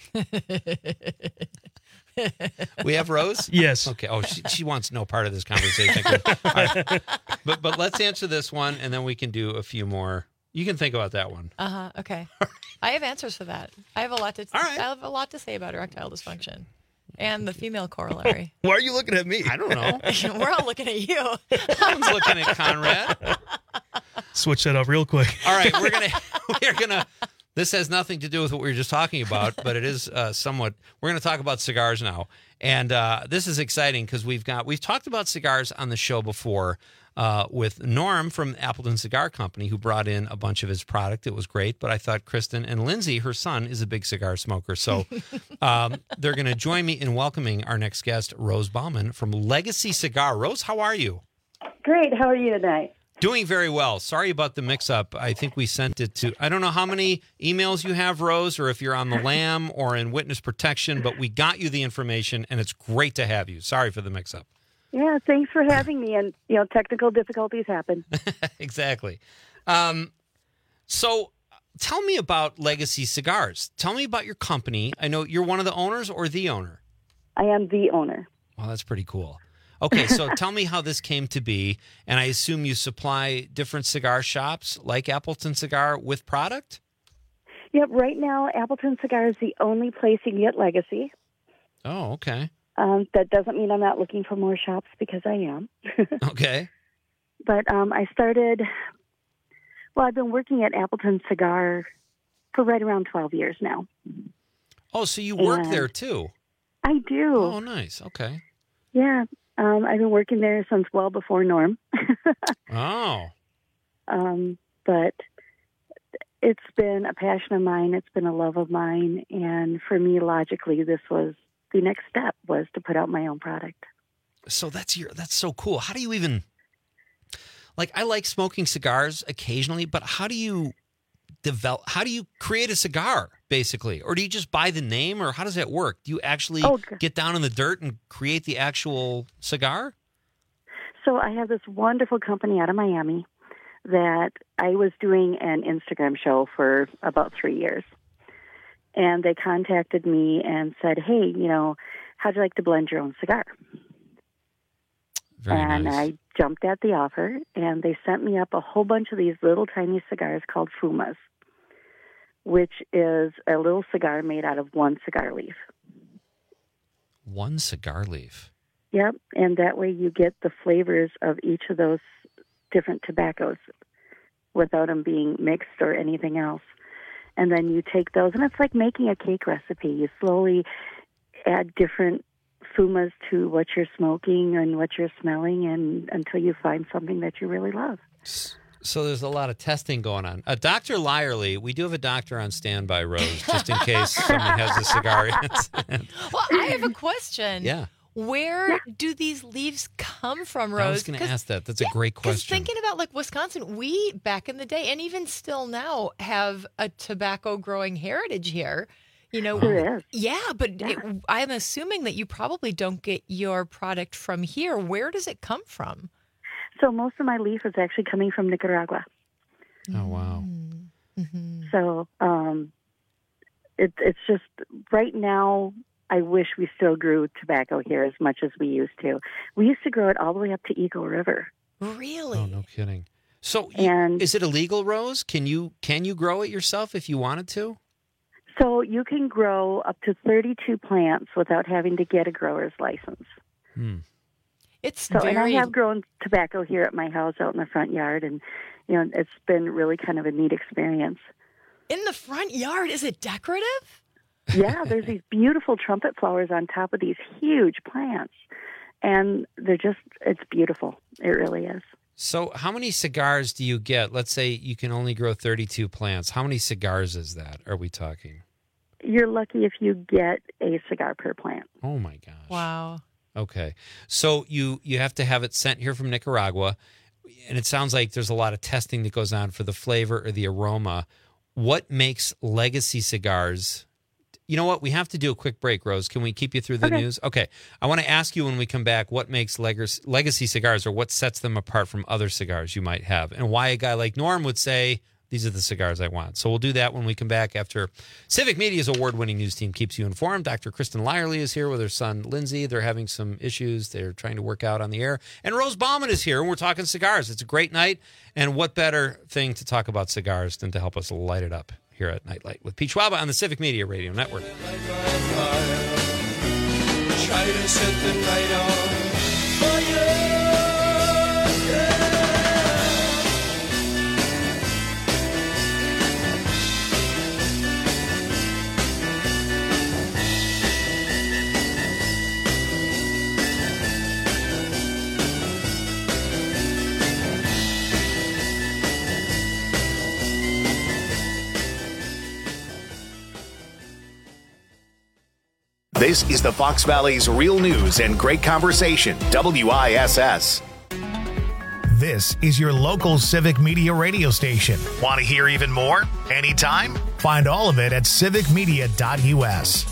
Speaker 16: We have Rose?
Speaker 17: Yes.
Speaker 16: Okay. Oh, she, she wants no part of this conversation. All right. But but let's answer this one, and then we can do a few more. You can think about that one.
Speaker 18: Uh huh. Okay. I have answers for that. I have a lot to. I have a lot to say about erectile dysfunction and the female corollary.
Speaker 16: Why are you looking at me? I don't know.
Speaker 18: We're all looking at you.
Speaker 16: I'm looking at Conrad.
Speaker 17: Switch that up real quick.
Speaker 16: All right, we're gonna we're gonna This has nothing to do with what we were just talking about, but it is uh, somewhat. We're going to talk about cigars now, and uh, this is exciting because we've got we've talked about cigars on the show before uh, with Norm from Appleton Cigar Company, who brought in a bunch of his product. It was great, but I thought Kristen and Lindsay, her son, is a big cigar smoker, so um, they're going to join me in welcoming our next guest, Rose Bauman from Legacy Cigar. Rose, how are you?
Speaker 2: Great. How are you tonight?
Speaker 16: Doing very well. Sorry about the mix-up. I think we sent it to, I don't know how many emails you have, Rose, or if you're on the lam or in witness protection, but we got you the information, and it's great to have you. Sorry for the mix-up.
Speaker 2: Yeah, thanks for having me. And, you know, technical difficulties happen.
Speaker 16: Exactly. Um, so tell me about Legacy Cigars. Tell me about your company. I know you're one of the owners or the owner?
Speaker 2: I am the owner.
Speaker 16: Well, that's pretty cool. Okay, so tell me how this came to be, and I assume you supply different cigar shops like Appleton Cigar with product?
Speaker 2: Yep, right now Appleton Cigar is the only place you can get Legacy.
Speaker 16: Oh, okay.
Speaker 2: Um, that doesn't mean I'm not looking for more shops, because I am.
Speaker 16: Okay.
Speaker 2: But um, I started, well, I've been working at Appleton Cigar for right around twelve years now.
Speaker 16: Oh, so you work
Speaker 2: And
Speaker 16: there too?
Speaker 2: I do.
Speaker 16: Oh, nice. Okay.
Speaker 2: Yeah, um, I've been working there since well before Norm.
Speaker 16: Oh.
Speaker 2: Um, but it's been a passion of mine. It's been a love of mine. And for me, logically, this was the next step was to put out my own product.
Speaker 16: So that's your that's so cool. How do you even, like, I like smoking cigars occasionally, but how do you develop, how do you create a cigar, basically? Or do you just buy the name, or how does that work? Do you actually
Speaker 2: Oh,
Speaker 16: get down in the dirt and create the actual cigar?
Speaker 2: So I have this wonderful company out of Miami that I was doing an Instagram show for about three years. And they contacted me and said, hey, you know, how'd you like to blend your own cigar?
Speaker 16: Very
Speaker 2: and
Speaker 16: nice.
Speaker 2: I jumped at the offer, and they sent me up a whole bunch of these little tiny cigars called Fumas, which is a little cigar made out of one cigar leaf.
Speaker 16: One cigar leaf.
Speaker 2: Yep, and that way you get the flavors of each of those different tobaccos without them being mixed or anything else. And then you take those, and it's like making a cake recipe. You slowly add different fumas to what you're smoking and what you're smelling, and until you find something that you really love.
Speaker 16: So there's a lot of testing going on. Uh, Doctor Lyerly, we do have a doctor on standby, Rose, just in case someone has a cigar.
Speaker 18: Well, I have a question.
Speaker 16: Yeah.
Speaker 18: Where do these leaves come from, Rose?
Speaker 16: I was going to ask that. That's a great
Speaker 18: Because
Speaker 16: question.
Speaker 18: thinking about like Wisconsin, we back in the day, and even still now, have a tobacco growing heritage here. You know,
Speaker 2: There is.
Speaker 18: yeah, but it, I'm assuming that you probably don't get your product from here. Where does it come from?
Speaker 2: So most of my leaf is actually coming from Nicaragua.
Speaker 16: Oh, wow.
Speaker 18: Mm-hmm.
Speaker 2: So um, it, it's just right now, I wish we still grew tobacco here as much as we used to. We used to grow it all the way up to Eagle River.
Speaker 18: Really?
Speaker 16: Oh, no kidding. So you-
Speaker 2: And-
Speaker 16: is it illegal, Rose? Can you can you grow it yourself if you wanted to?
Speaker 2: So you can grow up to thirty-two plants without having to get a grower's license.
Speaker 16: Hmm.
Speaker 18: It's
Speaker 2: So, and I
Speaker 18: very
Speaker 2: have grown tobacco here at my house out in the front yard, and you know it's been really kind of a neat experience.
Speaker 18: in the front yard. Is it decorative?
Speaker 2: Yeah, there's these beautiful trumpet flowers on top of these huge plants, and they're just, it's beautiful. It really is.
Speaker 16: So how many cigars do you get? Let's say you can only grow thirty-two plants. How many cigars is that? Are we talking?
Speaker 2: You're lucky if you get a cigar per plant.
Speaker 16: Oh, my gosh.
Speaker 18: Wow.
Speaker 16: Okay. So you, you have to have it sent here from Nicaragua, and it sounds like there's a lot of testing that goes on for the flavor or the aroma. What makes Legacy cigars... You know what? We have to do a quick break, Rose. Can we keep you through the
Speaker 2: Okay.
Speaker 16: news? Okay. I want to ask you when we come back what makes Leg- Legacy cigars, or what sets them apart from other cigars you might have, and why a guy like Norm would say, these are the cigars I want. So we'll do that when we come back after Civic Media's award-winning news team keeps you informed. Doctor Kristen Lyerly is here with her son, Lindsay. They're having some issues they're trying to work out on the air. And Rose Bauman is here, and we're talking cigars. It's a great night, and what better thing to talk about cigars than to help us light it up here at Nightlight with Pete Schwaba on the Civic Media Radio Network.
Speaker 3: Try to set the night on fire.
Speaker 1: This is the Fox Valley's Real News and Great Conversation, W I S S.
Speaker 21: This is your local Civic Media radio station. Want to hear even more? Anytime? Find all of it at civic media dot U S.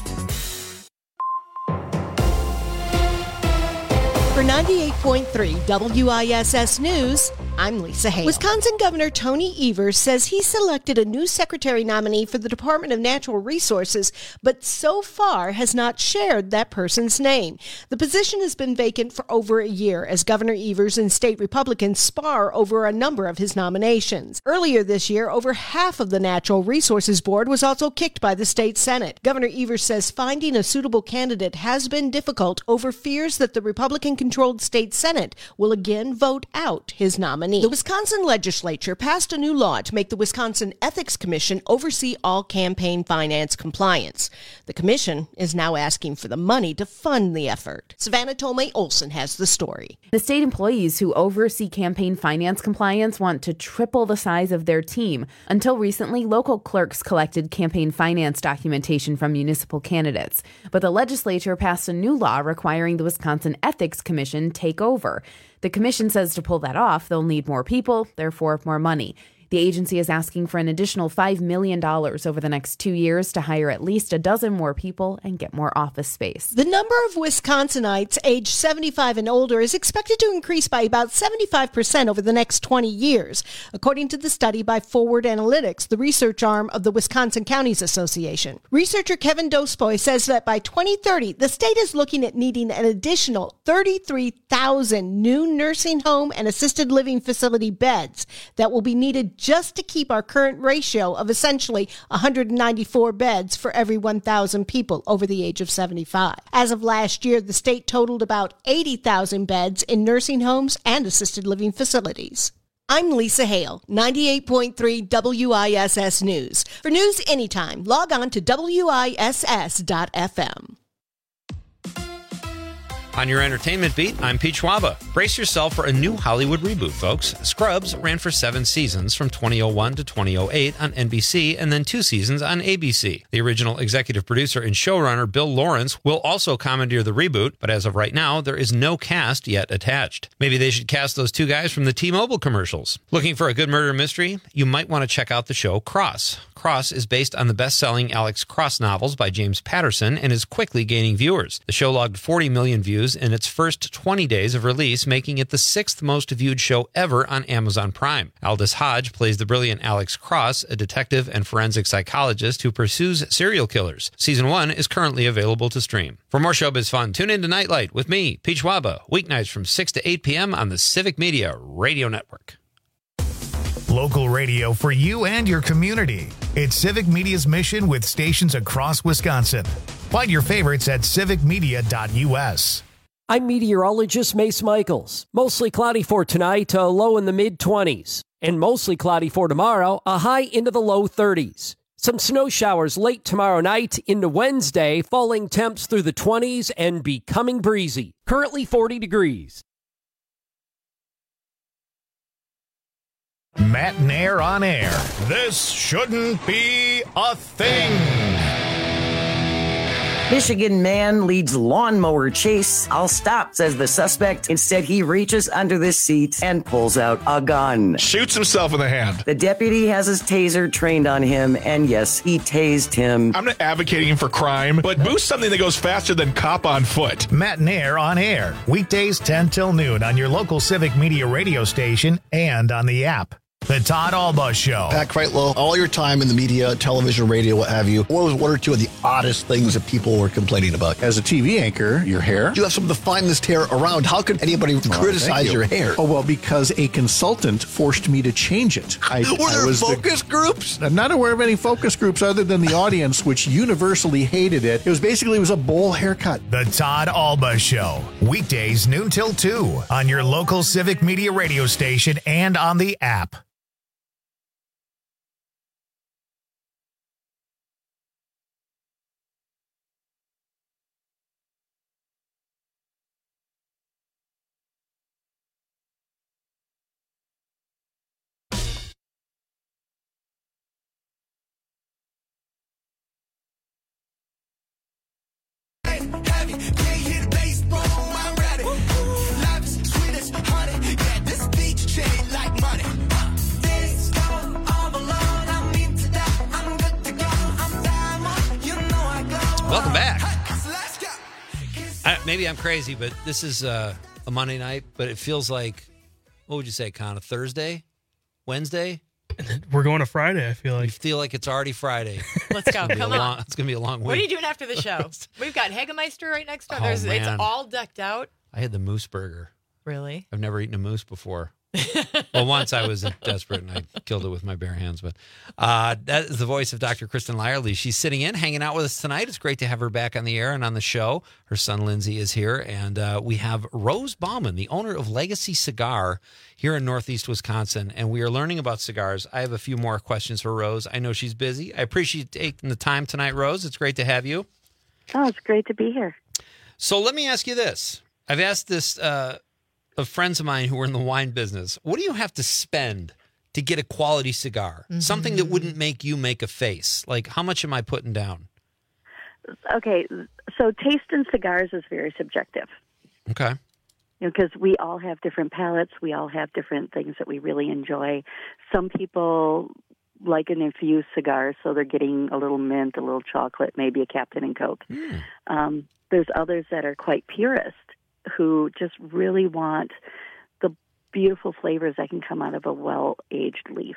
Speaker 6: For ninety-eight point three W I S S News, I'm Lisa Hale. Wisconsin Governor Tony Evers says he selected a new secretary nominee for the Department of Natural Resources, but so far has not shared that person's name. The position has been vacant for over a year as Governor Evers and state Republicans spar over a number of his nominations. Earlier this year, over half of the Natural Resources Board was also kicked by the state Senate. Governor Evers says finding a suitable candidate has been difficult over fears that the Republican-controlled state Senate will again vote out his nominee. The Wisconsin legislature passed a new law to make the Wisconsin Ethics Commission oversee all campaign finance compliance. The commission is now asking for the money to fund the effort. Savannah Tomei Olson has the story.
Speaker 4: The state employees who oversee campaign finance compliance want to triple the size of their team. Until recently, local clerks collected campaign finance documentation from municipal candidates. But the legislature passed a new law requiring the Wisconsin Ethics Commission take over. The commission says to pull that off, they'll need more people, therefore more money. The agency is asking for an additional five million dollars over the next two years to hire at least a dozen more people and get more office space.
Speaker 6: The number of Wisconsinites aged seventy-five and older is expected to increase by about seventy-five percent over the next twenty years, according to the study by Forward Analytics, the research arm of the Wisconsin Counties Association. Researcher Kevin Dospoy says that by twenty thirty, the state is looking at needing an additional thirty-three thousand new nursing home and assisted living facility beds that will be needed just to keep our current ratio of essentially one hundred ninety-four beds for every one thousand people over the age of seventy-five. As of last year, the state totaled about eighty thousand beds in nursing homes and assisted living facilities. I'm Lisa Hale, ninety-eight point three W I S S News. For news anytime, log on to W I S S dot F M.
Speaker 16: On your entertainment beat, I'm Pete Schwaba. Brace yourself for a new Hollywood reboot, folks. Scrubs ran for seven seasons from two thousand one to two thousand eight on N B C and then two seasons on A B C. The original executive producer and showrunner Bill Lawrence will also commandeer the reboot, but as of right now, there is no cast yet attached. Maybe they should cast those two guys from the T-Mobile commercials. Looking for a good murder mystery? You might want to check out the show Cross. Cross is based on the best-selling Alex Cross novels by James Patterson and is quickly gaining viewers. The show logged forty million views in its first twenty days of release, making it the sixth most viewed show ever on Amazon Prime. Aldous Hodge plays the brilliant Alex Cross, a detective and forensic psychologist who pursues serial killers. Season one is currently available to stream. For more showbiz fun, tune in to Nightlight with me, Pete Schwaba, weeknights from six to eight p.m. on the Civic Media Radio Network.
Speaker 21: Local radio for you and your community. It's Civic Media's mission with stations across Wisconsin. Find your favorites at civic media dot U S.
Speaker 11: I'm meteorologist Mace Michaels. Mostly cloudy for tonight, a low in the mid-twenties. And mostly cloudy for tomorrow, a high into the low thirties. Some snow showers late tomorrow night into Wednesday, falling temps through the twenties and becoming breezy. Currently forty degrees.
Speaker 21: Matt and Air on air. This shouldn't be a thing.
Speaker 7: Michigan man leads lawnmower chase. I'll stop, says the suspect. Instead, he reaches under the seat and pulls out a gun.
Speaker 9: Shoots himself in the hand.
Speaker 7: The deputy has his taser trained on him, and yes, he tased him.
Speaker 9: I'm not advocating for crime, but boost something that goes faster than cop on foot.
Speaker 21: Matt and Air on air. Weekdays ten till noon on your local Civic Media radio station and on the app. The Todd Alba Show.
Speaker 12: Pat Kreitlow, all your time in the media, television, radio, what have you, what was one or two of the oddest things that people were complaining about?
Speaker 8: As a T V anchor, your hair.
Speaker 12: You have some of the finest hair around. How could anybody well, criticize you. your hair?
Speaker 8: Oh, well, because a consultant forced me to change it. I,
Speaker 12: were there
Speaker 8: I was
Speaker 12: focus
Speaker 8: the,
Speaker 12: groups?
Speaker 8: I'm not aware of any focus groups other than the audience, which universally hated it. It was basically, it was a bowl haircut.
Speaker 21: The Todd Alba Show. Weekdays noon till two on your local Civic Media radio station and on the app.
Speaker 16: maybe I'm crazy, but this is uh, a Monday night, but it feels like, what would you say, Con? A Thursday? Wednesday?
Speaker 17: We're going to Friday, I feel like.
Speaker 16: You feel like it's already Friday.
Speaker 18: Let's go. Come on.
Speaker 16: Long, it's going to be a long week.
Speaker 18: What are you doing after the show? We've got Hagemeister right next door.
Speaker 16: Oh,
Speaker 18: There's,
Speaker 16: man.
Speaker 18: It's all decked out.
Speaker 16: I had the moose burger.
Speaker 18: Really?
Speaker 16: I've never eaten a moose before. Well, once I was desperate and I killed it with my bare hands. But uh, that is the voice of Doctor Kristen Lyerly. She's sitting in, hanging out with us tonight. It's great to have her back on the air and on the show. Her son, Lindsay, is here. And uh, we have Rose Bauman, the owner of Legacy Cigar here in Northeast Wisconsin. And we are learning about cigars. I have a few more questions for Rose. I know she's busy. I appreciate you taking the time tonight, Rose. It's great to have you.
Speaker 2: Oh, it's great to be here.
Speaker 16: So let me ask you this. I've asked this uh, of friends of mine who are in the wine business. What do you have to spend to get a quality cigar? Mm-hmm. Something that wouldn't make you make a face. Like, how much am I putting down?
Speaker 2: Okay, so taste in cigars is very subjective.
Speaker 16: Okay.
Speaker 2: You know, because we all have different palates. We all have different things that we really enjoy. Some people like an infused cigar, so they're getting a little mint, a little chocolate, maybe a Captain and Coke. Mm. Um, there's others that are quite purist, who just really want the beautiful flavors that can come out of a well-aged leaf.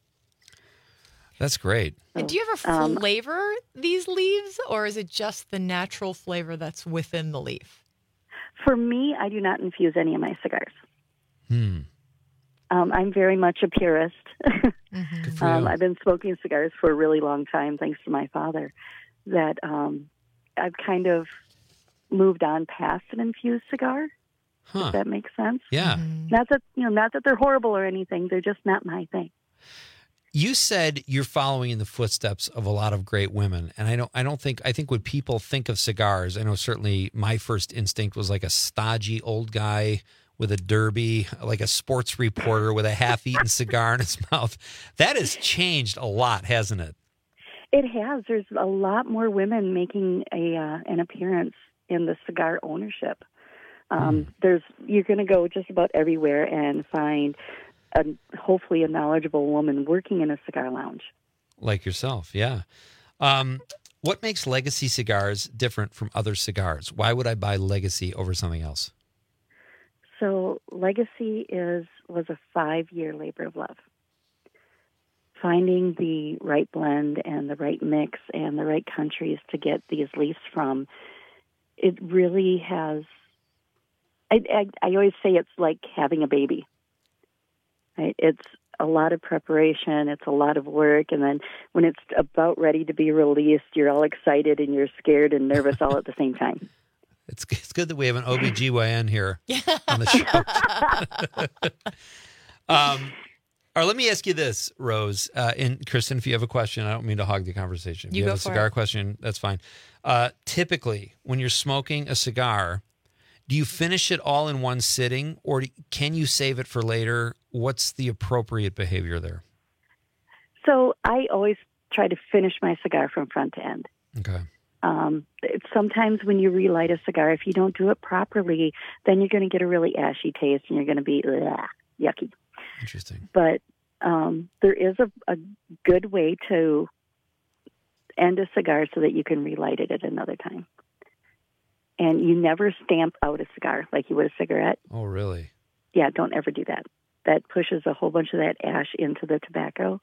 Speaker 16: That's great.
Speaker 18: And do you ever
Speaker 2: Um,
Speaker 18: flavor these leaves, or is it just the natural flavor that's within the leaf?
Speaker 2: For me, I do not infuse any of my cigars.
Speaker 16: Hmm.
Speaker 2: Um, I'm very much a purist.
Speaker 18: Mm-hmm.
Speaker 16: Good for
Speaker 2: um,
Speaker 16: you.
Speaker 2: I've been smoking cigars for a really long time, thanks to my father, that um, I've kind of moved on past an infused cigar.
Speaker 16: Huh.
Speaker 2: If that makes sense.
Speaker 16: Yeah.
Speaker 2: Not that you know, not that they're horrible or anything. They're just not my thing.
Speaker 16: You said you're following in the footsteps of a lot of great women, and I don't. I don't think. I think when people think of cigars, I know certainly my first instinct was like a stodgy old guy with a derby, like a sports reporter with a half-eaten cigar in his mouth. That has changed a lot, hasn't it?
Speaker 2: It has. There's a lot more women making a uh, an appearance in the cigar ownership. Um, mm. There's you're going to go just about everywhere and find a, hopefully a knowledgeable woman working in a cigar lounge.
Speaker 16: Like yourself, yeah. Um, what makes Legacy cigars different from other cigars? Why would I buy Legacy over something else?
Speaker 2: So Legacy is was a five-year labor of love. Finding the right blend and the right mix and the right countries to get these leaves from, it really has, I, I, I always say it's like having a baby. Right? It's a lot of preparation, it's a lot of work, and then when it's about ready to be released, you're all excited and you're scared and nervous all at the same time.
Speaker 16: It's it's good that we have an O B G Y N here on the show. um, all right, let me ask you this, Rose. Uh, and Kristen, if you have a question, I don't mean to hog the conversation. If
Speaker 18: You
Speaker 16: you
Speaker 18: go
Speaker 16: have a
Speaker 18: for
Speaker 16: cigar
Speaker 18: it.
Speaker 16: question, that's fine. Uh, typically, when you're smoking a cigar, do you finish it all in one sitting, or do, can you save it for later? What's the appropriate behavior there?
Speaker 2: So I always try to finish my cigar from front to end.
Speaker 16: Okay.
Speaker 2: Um, it's sometimes when you relight a cigar, if you don't do it properly, then you're going to get a really ashy taste and you're going to be ugh, yucky.
Speaker 16: Interesting.
Speaker 2: But um, there is a, a good way to end a cigar so that you can relight it at another time. And you never stamp out a cigar like you would a cigarette.
Speaker 16: Oh, really?
Speaker 2: Yeah, don't ever do that. That pushes a whole bunch of that ash into the tobacco.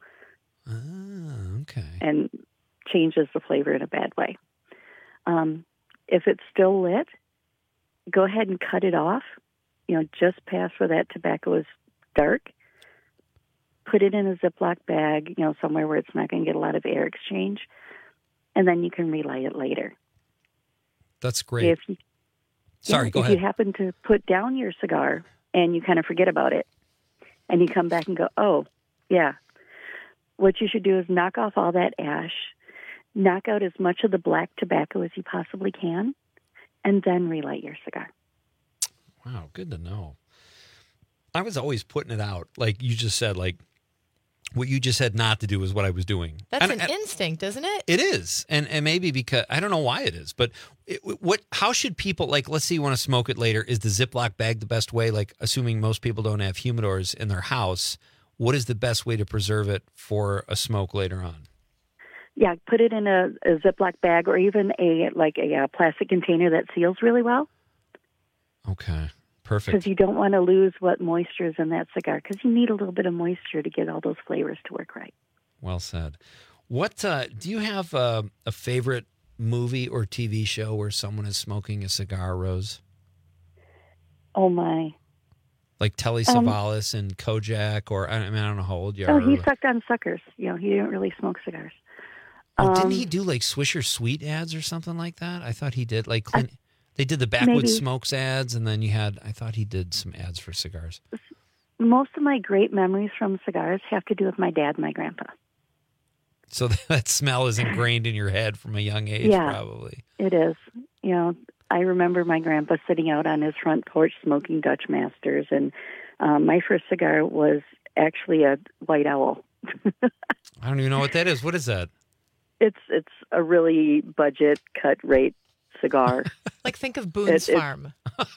Speaker 16: Ah, okay.
Speaker 2: And changes the flavor in a bad way. Um, if it's still lit, go ahead and cut it off, you know, just past where that tobacco is dark. Put it in a Ziploc bag, you know, somewhere where it's not going to get a lot of air exchange, and then you can relight it later.
Speaker 16: That's great.
Speaker 2: If you,
Speaker 16: Sorry,
Speaker 2: yeah,
Speaker 16: go
Speaker 2: if
Speaker 16: ahead.
Speaker 2: you happen to put down your cigar and you kind of forget about it, and you come back and go, oh, yeah, what you should do is knock off all that ash, knock out as much of the black tobacco as you possibly can, and then relight your cigar.
Speaker 16: Wow, good to know. I was always putting it out, like you just said, like what you just said not to do is what I was doing.
Speaker 18: That's
Speaker 16: And-
Speaker 18: an
Speaker 16: and
Speaker 18: instinct, isn't it?
Speaker 16: It is, and and maybe because I don't know why it is, but it, what? How should people like? Let's say you want to smoke it later. Is the Ziploc bag the best way? Like, assuming most people don't have humidors in their house, what is the best way to preserve it for a smoke later on?
Speaker 2: Yeah, put it in a, a Ziploc bag or even a like a, uh plastic container that seals really well.
Speaker 16: Okay, perfect.
Speaker 2: Because you don't want to lose what moisture is in that cigar, because you need a little bit of moisture to get all those flavors to work right.
Speaker 16: Well said. What uh, do you have uh, a favorite movie or T V show where someone is smoking a cigar, Rose?
Speaker 2: Oh, my.
Speaker 16: Like Telly
Speaker 2: Um,
Speaker 16: Savalas and Kojak, or I mean, I don't know how old you
Speaker 2: Oh,
Speaker 16: are.
Speaker 2: he sucked on suckers. You know, he didn't really smoke cigars.
Speaker 16: Oh,
Speaker 2: Um,
Speaker 16: didn't he do like Swisher Sweet ads or something like that? I thought he did. Like Clint, they did the Backwoods
Speaker 2: maybe.
Speaker 16: Smokes ads, and then you had. I thought he did some ads for cigars.
Speaker 2: Most of my great memories from cigars have to do with my dad and my grandpa.
Speaker 16: So that smell is ingrained in your head from a young age,
Speaker 2: Yeah.
Speaker 16: probably.
Speaker 2: It is. You know, I remember my grandpa sitting out on his front porch smoking Dutch Masters, and um, my first cigar was actually a White Owl.
Speaker 16: I don't even know what that is. What is that?
Speaker 2: It's it's a really budget cut rate cigar.
Speaker 18: Like think of Boone's
Speaker 2: It- it-
Speaker 18: Farm.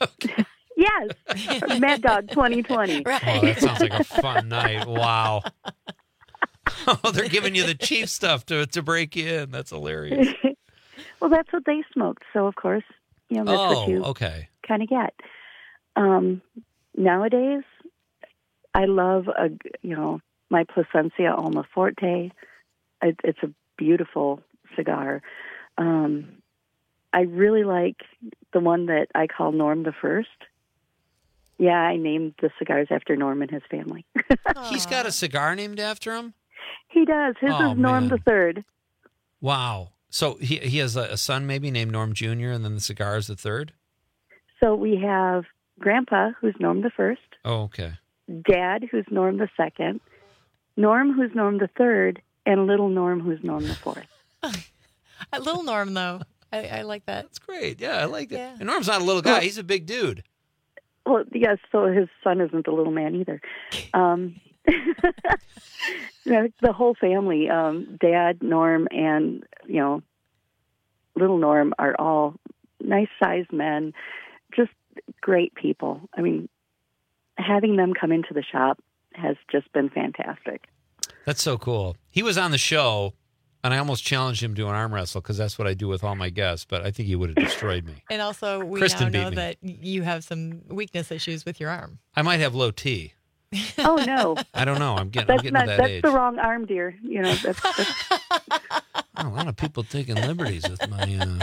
Speaker 2: Yes, Mad Dog twenty twenty.
Speaker 16: Oh, that sounds like a fun night. Wow. Oh, they're giving you the cheap stuff to to break you in. That's hilarious.
Speaker 2: Well, that's what they smoked, so of course, you know, that's
Speaker 16: Oh,
Speaker 2: what you
Speaker 16: okay.
Speaker 2: kind of get. Um, nowadays, I love a you know my Plasencia Alma Forte. It, it's a beautiful cigar. Um, I really like the one that I call Norm the First. Yeah, I named the cigars after Norm and his family.
Speaker 16: He's got a cigar named after him?
Speaker 2: He does. His
Speaker 16: Oh,
Speaker 2: is Norm
Speaker 16: man.
Speaker 2: the Third.
Speaker 16: Wow. So he he has a, a son maybe named Norm Junior, and then the cigar is the third?
Speaker 2: So we have Grandpa, who's Norm the First.
Speaker 16: Oh, okay.
Speaker 2: Dad, who's Norm the Second. Norm, who's Norm the Third. And Little Norm, who's Norm the Fourth.
Speaker 18: A little Norm, though. I, I like that.
Speaker 16: That's great. Yeah, I like it.
Speaker 18: Yeah.
Speaker 16: And Norm's not a little guy. He's a big dude.
Speaker 2: Well, yes, so his son isn't the little man either. Um, the the whole family, um, Dad, Norm, and, you know, Little Norm are all nice-sized men, just great people. I mean, having them come into the shop has just been fantastic.
Speaker 16: That's so cool. He was on the show, and I almost challenged him to an arm wrestle because that's what I do with all my guests, but I think he would have destroyed me.
Speaker 18: And also, we
Speaker 16: Kristen
Speaker 18: now know
Speaker 16: beat me.
Speaker 18: that you have some weakness issues with your arm.
Speaker 16: I might have low T.
Speaker 2: Oh, no.
Speaker 16: I don't know. I'm getting, I'm
Speaker 2: That's
Speaker 16: getting
Speaker 2: not,
Speaker 16: to that
Speaker 2: that's
Speaker 16: age.
Speaker 2: the wrong arm, dear. You know, that's, that's
Speaker 16: Oh, a lot of people taking liberties with my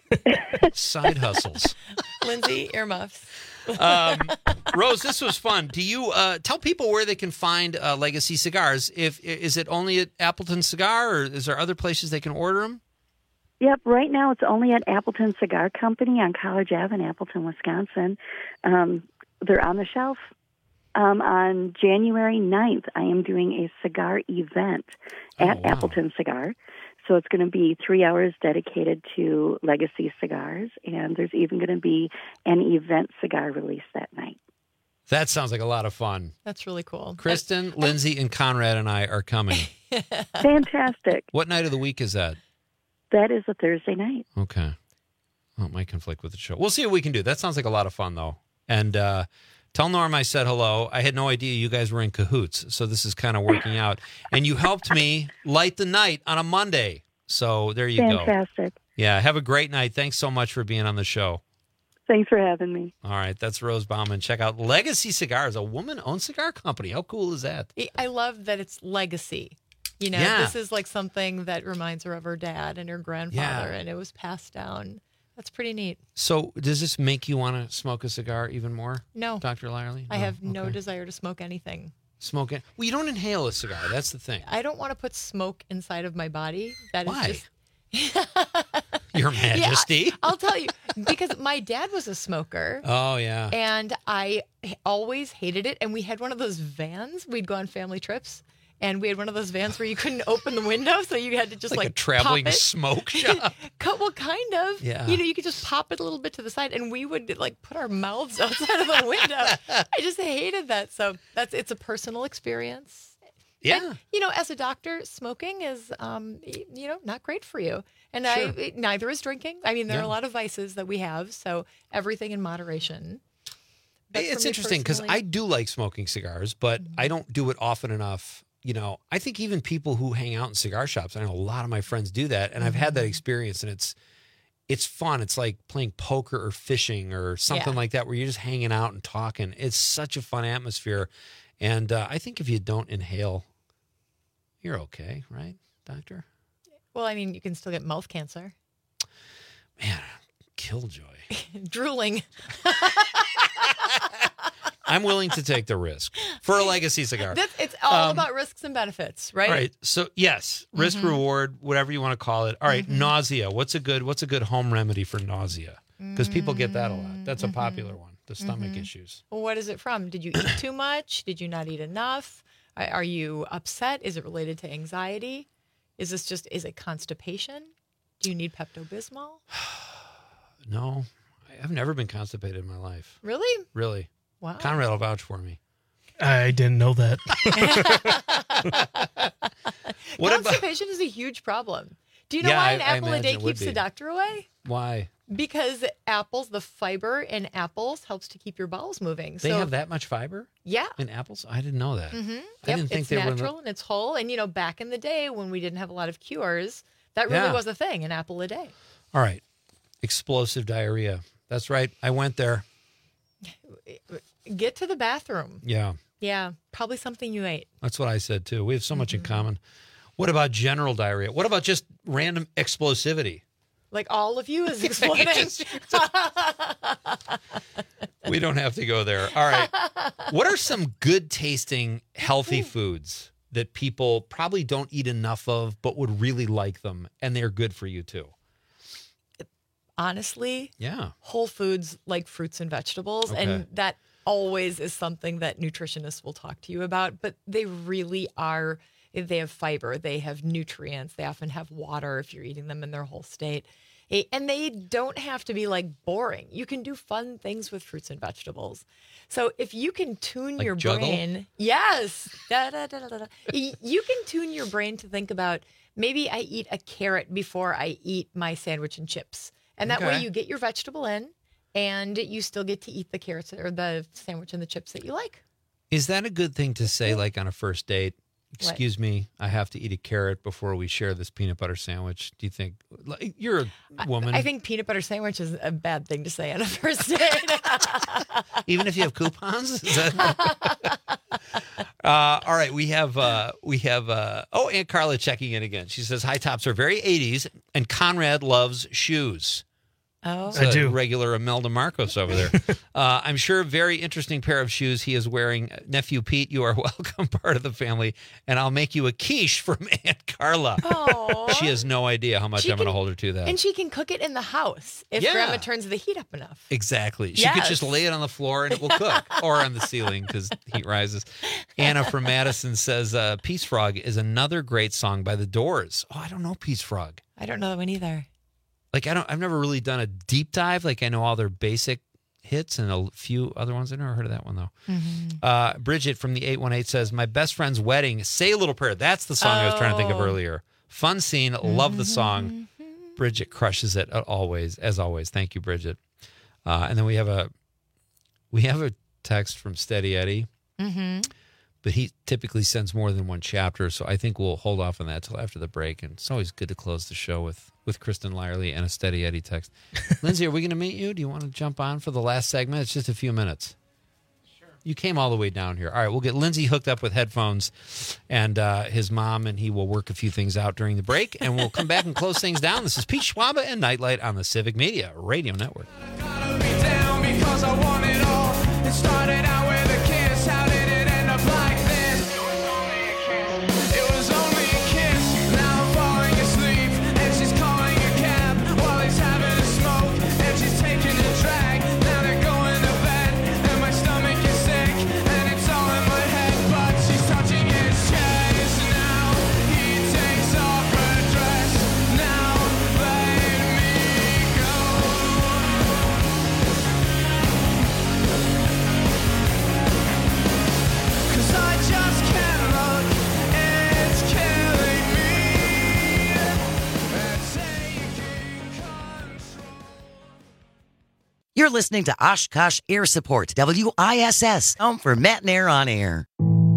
Speaker 16: uh, side hustles.
Speaker 18: Lindsay, earmuffs.
Speaker 16: Um, Rose, this was fun. Do you uh, tell people where they can find uh, Legacy cigars? If is it only at Appleton Cigar, or is there other places they can order them?
Speaker 2: Yep, right now it's only at Appleton Cigar Company on College Ave in Appleton, Wisconsin. Um, they're on the shelf. Um, on January ninth, I am doing a cigar event at
Speaker 16: Oh, wow.
Speaker 2: Appleton Cigar. So it's going to be three hours dedicated to Legacy cigars, and there's even going to be an event cigar release that night.
Speaker 16: That sounds like a lot of fun.
Speaker 18: That's really cool.
Speaker 16: Kristen, Lindsay, and Conrad and I are coming.
Speaker 2: Fantastic.
Speaker 16: What night of the week is that?
Speaker 2: That is a Thursday night.
Speaker 16: Okay. Well, it might conflict with the show. We'll see what we can do. That sounds like a lot of fun, though. And uh, tell Norm I said hello. I had no idea you guys were in cahoots, so this is kind of working out. And you helped me light the night on a Monday. So there you go.
Speaker 2: Fantastic.
Speaker 16: Yeah, have a great night. Thanks so much for being on the show.
Speaker 2: Thanks for having me.
Speaker 16: All right, that's Rose Bauman. Check out Legacy Cigars, a woman-owned cigar company. How cool is that?
Speaker 18: I love that it's legacy. You know,
Speaker 16: Yeah.
Speaker 18: this is like something that reminds her of her dad and her grandfather,
Speaker 16: Yeah.
Speaker 18: and it was passed down. That's pretty neat.
Speaker 16: So does this make you want to smoke a cigar even more?
Speaker 18: No.
Speaker 16: Doctor Lyerly?
Speaker 18: I
Speaker 16: No?
Speaker 18: have no
Speaker 16: Okay.
Speaker 18: desire to smoke anything.
Speaker 16: Smoke it. Well, you don't inhale a cigar. That's the thing.
Speaker 18: I don't want to put smoke inside of my body. That is
Speaker 16: Why?
Speaker 18: just
Speaker 16: Your Majesty.
Speaker 18: Yeah, I'll tell you, because my dad was a smoker.
Speaker 16: Oh, yeah.
Speaker 18: And I always hated it. And we had one of those vans. We'd go on family trips. And we had one of those vans where you couldn't open the window. So you had to just
Speaker 16: like,
Speaker 18: like,
Speaker 16: a traveling
Speaker 18: pop it.
Speaker 16: smoke shop.
Speaker 18: Co- Well, kind of.
Speaker 16: Yeah.
Speaker 18: You know, you could just pop it a little bit to the side, and we would like put our mouths outside of the window. I just hated that. So that's it's a personal experience.
Speaker 16: Yeah.
Speaker 18: And, you know, as a doctor, smoking is, um, y- you know, not great for you. And
Speaker 16: Sure.
Speaker 18: I neither is drinking. I mean, there are
Speaker 16: Yeah.
Speaker 18: a lot of vices that we have, so everything in moderation. But for
Speaker 16: It's
Speaker 18: me
Speaker 16: interesting because
Speaker 18: personally-
Speaker 16: I do like smoking cigars, but I don't do it often enough. You know, I think even people who hang out in cigar shops, I know a lot of my friends do that, and I've had that experience, and it's it's fun. It's like playing poker or fishing or something
Speaker 18: Yeah.
Speaker 16: like that, where you're just hanging out and talking. It's such a fun atmosphere. And uh, I think if you don't inhale, you're okay, right, doctor?
Speaker 18: Well, I mean, you can still get mouth cancer.
Speaker 16: Man, killjoy.
Speaker 18: Drooling.
Speaker 16: I'm willing to take the risk for a legacy cigar.
Speaker 18: That's, it's all
Speaker 16: Um,
Speaker 18: about risks and benefits, right?
Speaker 16: All right. So yes, risk
Speaker 18: Mhm.
Speaker 16: reward, whatever you want to call it. All right, nausea. What's a good What's a good home remedy for nausea? Because people get that a lot. That's a popular one. The stomach
Speaker 18: Mhm.
Speaker 16: issues.
Speaker 18: Well, what is it from? Did you eat too much? Did you not eat enough? Are, are you upset? Is it related to anxiety? Is this just, is it constipation? Do you need Pepto-Bismol?
Speaker 16: No, I've never been constipated in my life.
Speaker 18: Really?
Speaker 16: Really.
Speaker 18: Wow.
Speaker 16: Conrad will vouch for me.
Speaker 17: I didn't know that.
Speaker 16: What about-
Speaker 18: Constipation is a huge problem. Do you know
Speaker 16: Yeah,
Speaker 18: why
Speaker 16: I-
Speaker 18: an
Speaker 16: I
Speaker 18: apple a
Speaker 16: imagine
Speaker 18: day
Speaker 16: it would
Speaker 18: keeps the
Speaker 16: be.
Speaker 18: doctor away?
Speaker 16: Why?
Speaker 18: Because apples, the fiber in apples helps to keep your bowels moving.
Speaker 16: They
Speaker 18: so,
Speaker 16: have that much fiber
Speaker 18: Yeah.
Speaker 16: in apples? I didn't know that.
Speaker 18: Mm-hmm.
Speaker 16: I
Speaker 18: Yep,
Speaker 16: didn't think
Speaker 18: it's
Speaker 16: they were. in the-
Speaker 18: natural and it's whole. And, you know, back in the day when we didn't have a lot of cures, that really
Speaker 16: Yeah.
Speaker 18: was a thing, an apple a day.
Speaker 16: All right. Explosive diarrhea. That's right. I went there.
Speaker 18: Get to the bathroom.
Speaker 16: Yeah.
Speaker 18: Yeah, probably something you ate.
Speaker 16: That's what I said too. We have so much
Speaker 18: Mm-hmm.
Speaker 16: in common. What about general diarrhea? What about just random explosivity?
Speaker 18: Like all of you is exploding.
Speaker 16: We don't have to go there. All right. What are some good tasting, healthy foods that people probably don't eat enough of, but would really like them, and they're good for you too?
Speaker 18: Honestly,
Speaker 16: Yeah.
Speaker 18: whole foods like fruits and vegetables.
Speaker 16: Okay.
Speaker 18: And that always is something that nutritionists will talk to you about. But they really are, they have fiber, they have nutrients, they often have water if you're eating them in their whole state. Eh, And they don't have to be like boring. You can do fun things with fruits and vegetables. So if you can tune
Speaker 16: Like
Speaker 18: your
Speaker 16: juggle?
Speaker 18: brain, yes, da, da, da, da, da, da. Y- you can tune your brain to think about maybe I eat a carrot before I eat my sandwich and chips. And that way
Speaker 16: Okay.
Speaker 18: you get your vegetable in and you still get to eat the carrots or the sandwich and the chips that you like.
Speaker 16: Is that a good thing to say, like on a first date?
Speaker 18: What?
Speaker 16: Excuse me, I have to eat a carrot before we share this peanut butter sandwich. Do you think like, you're a woman?
Speaker 18: I think peanut butter sandwich is a bad thing to say on a first date.
Speaker 16: Even if you have coupons. Is that... uh, all right, we have uh, we have uh, oh, Aunt Carla checking in again. She says high tops are very eighties, and Conrad loves shoes.
Speaker 18: Oh,
Speaker 16: It's a regular Imelda Marcos over there. uh, I'm sure a very interesting pair of shoes he is wearing. Nephew Pete, you are welcome, part of the family, and I'll make you a quiche from Aunt Carla.
Speaker 18: Aw.
Speaker 16: She has no idea how much
Speaker 18: She
Speaker 16: I'm going to
Speaker 18: can-
Speaker 16: hold her to that.
Speaker 18: And she can cook it in the house if
Speaker 16: Yeah.
Speaker 18: Grandma turns the heat up enough.
Speaker 16: Exactly. She could just
Speaker 18: Yes.
Speaker 16: lay it on the floor and it will cook, or on the ceiling because heat rises. Anna from Madison says uh, Peace Frog is another great song by The Doors. Oh, I don't know Peace Frog.
Speaker 18: I don't know that one either.
Speaker 16: Like I don't, I've never really done a deep dive. Like I know all their basic hits and a few other ones. I've never heard of that one though.
Speaker 18: Mm-hmm.
Speaker 16: Uh, Bridget from the eight one eight says, my best friend's wedding, Say a Little Prayer. That's the song I was trying to think of
Speaker 18: Oh.
Speaker 16: earlier. Fun scene. Love the song. Bridget crushes it always, as always. Thank you, Bridget. Uh, and then we have a, we have a text from Steady Eddie,
Speaker 18: Mm-hmm.
Speaker 16: but he typically sends more than one chapter. So I think we'll hold off on that till after the break. And it's always good to close the show with, with Kristen Lyerly and a Steady Eddie text. Lindsay, are we going to meet you? Do you want to jump on for the last segment? It's just a few minutes. Sure. You came all the way down here. All right, we'll get Lindsay hooked up with headphones and uh, his mom, and he will work a few things out during the break. And we'll come back and close things down. This is Pete Schwaba and Nightlight on the Civic Media Radio Network.
Speaker 3: Down because I want it all. It started out with a kiss. How did it end up like this? It was only a kiss. Now I'm falling asleep, and she's calling a cab while he's having a smoke, and she's taking a drag. Now they're going to bed, and my stomach is sick, and it's all in my head. But she's touching his chest now. He takes off her dress. Now let me go. Cause I just can't look, it's killing me. It's taking control.
Speaker 7: You're listening to Oshkosh Air Support, W I S S, home for Matt and Air on Air.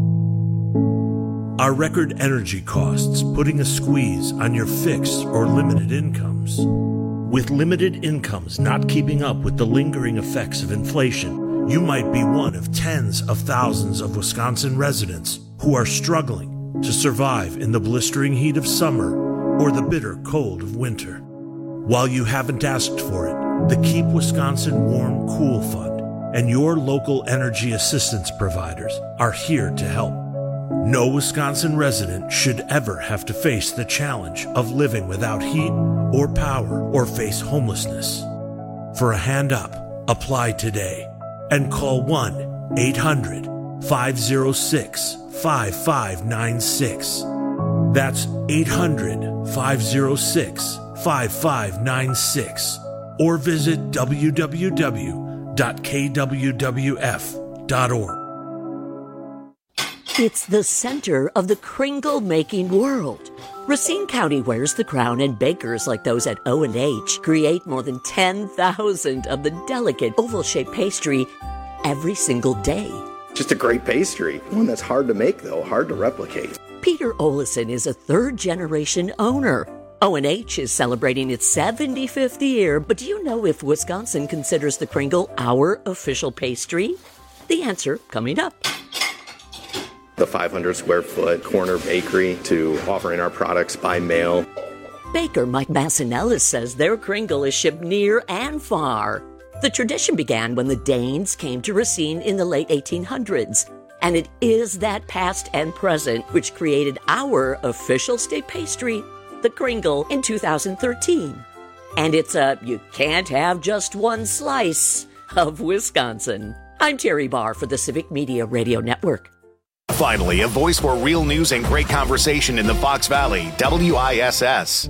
Speaker 10: Are record energy costs putting a squeeze on your fixed or limited incomes? With limited incomes not keeping up with the lingering effects of inflation, you might be one of tens of thousands of Wisconsin residents who are struggling to survive in the blistering heat of summer or the bitter cold of winter. While you haven't asked for it, the Keep Wisconsin Warm Cool Fund and your local energy assistance providers are here to help. No Wisconsin resident should ever have to face the challenge of living without heat or power or face homelessness. For a hand up, apply today and call one eight hundred five oh six five five nine six. That's eight hundred five oh six five five nine six or visit w w w dot k w w f dot org.
Speaker 22: It's the center of the Kringle-making world. Racine County wears the crown, and bakers like those at O and H create more than ten thousand of the delicate oval-shaped pastry every single day.
Speaker 14: Just a great pastry. One that's hard to make, though, hard to replicate.
Speaker 22: Peter Olison is a third-generation owner. O and H is celebrating its seventy-fifth year, but do you know if Wisconsin considers the Kringle our official pastry? The answer coming up.
Speaker 14: The five hundred square foot corner bakery to offering our products by mail.
Speaker 22: Baker Mike Massinellis says their Kringle is shipped near and far. The tradition began when the Danes came to Racine in the late eighteen hundreds. And it is that past and present which created our official state pastry, the Kringle, in two thousand thirteen. And it's a you can't have just one slice of Wisconsin. I'm Terry Barr for the Civic Media Radio Network.
Speaker 1: Finally, a voice for real news and great conversation in the Fox Valley, W I S S.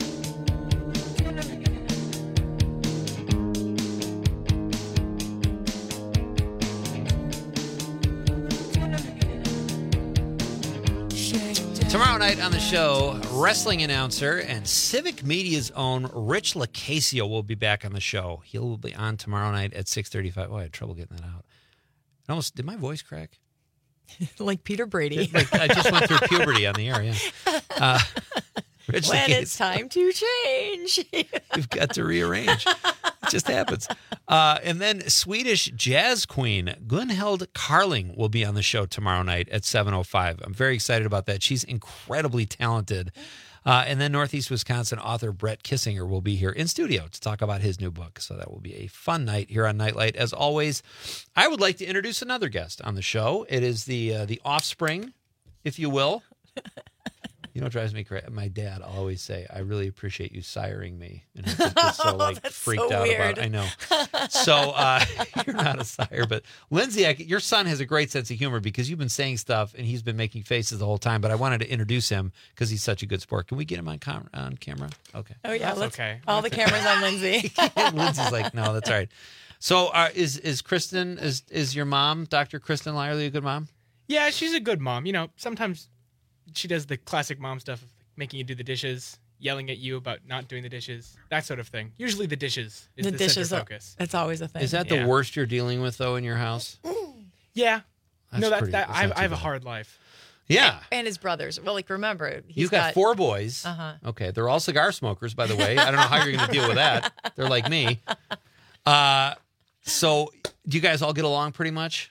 Speaker 16: Tomorrow night on the show, wrestling announcer and Civic Media's own Rich Lacasio will be back on the show. He'll be on tomorrow night at six thirty-five. Oh, I had trouble getting that out. I almost did my voice crack?
Speaker 18: Like Peter Brady.
Speaker 16: Like I just went through puberty on the air, yeah. Uh, Rich
Speaker 18: when
Speaker 16: Lacasio.
Speaker 18: it's time to change.
Speaker 16: You've got to rearrange. It just happens. Uh, and then Swedish jazz queen Gunhild Carling will be on the show tomorrow night at seven oh five. I'm very excited about that. She's incredibly talented. Uh, and then Northeast Wisconsin author Brett Kissinger will be here in studio to talk about his new book. So that will be a fun night here on Nightlight. As always, I would like to introduce another guest on the show. It is the uh, the offspring, if you will. You know what drives me crazy? My dad will always say, I really appreciate you siring me. And he's just so like
Speaker 18: That's
Speaker 16: freaked
Speaker 18: so
Speaker 16: out
Speaker 18: weird.
Speaker 16: about it. I know. So uh, you're not a sire, but Lindsay, I, your son has a great sense of humor because you've been saying stuff and he's been making faces the whole time, but I wanted to introduce him because he's such a good sport. Can we get him on, com- on camera? Okay.
Speaker 18: Oh, yeah.
Speaker 17: That's
Speaker 18: let's,
Speaker 17: okay.
Speaker 18: All the cameras on Lindsay.
Speaker 16: Lindsay's like, no, that's all right. So uh, is, is Kristen, is, is your mom, Doctor Kristen Lyerly, a good mom?
Speaker 17: Yeah, she's a good mom. You know, sometimes she does the classic mom stuff of making you do the dishes, yelling at you about not doing the dishes, that sort of thing. Usually the dishes is
Speaker 18: The
Speaker 17: the,
Speaker 18: dishes
Speaker 17: center
Speaker 18: are-
Speaker 17: focus.
Speaker 18: That's always a thing.
Speaker 16: Is that the
Speaker 17: Yeah.
Speaker 16: worst you're dealing with, though, in your house?
Speaker 17: Yeah.
Speaker 16: That's
Speaker 17: no, that,
Speaker 16: pretty-
Speaker 17: that
Speaker 16: that's
Speaker 17: I,
Speaker 16: not
Speaker 17: I have
Speaker 16: too
Speaker 17: a
Speaker 16: bad.
Speaker 17: hard life.
Speaker 16: Yeah.
Speaker 18: And his brothers. Well, like, remember, he's
Speaker 16: You've got, four boys.
Speaker 18: Uh-huh.
Speaker 16: Okay. They're all cigar smokers, by the way. I don't know how you're going to deal with that. They're like me. Uh, so do you guys all get along pretty much?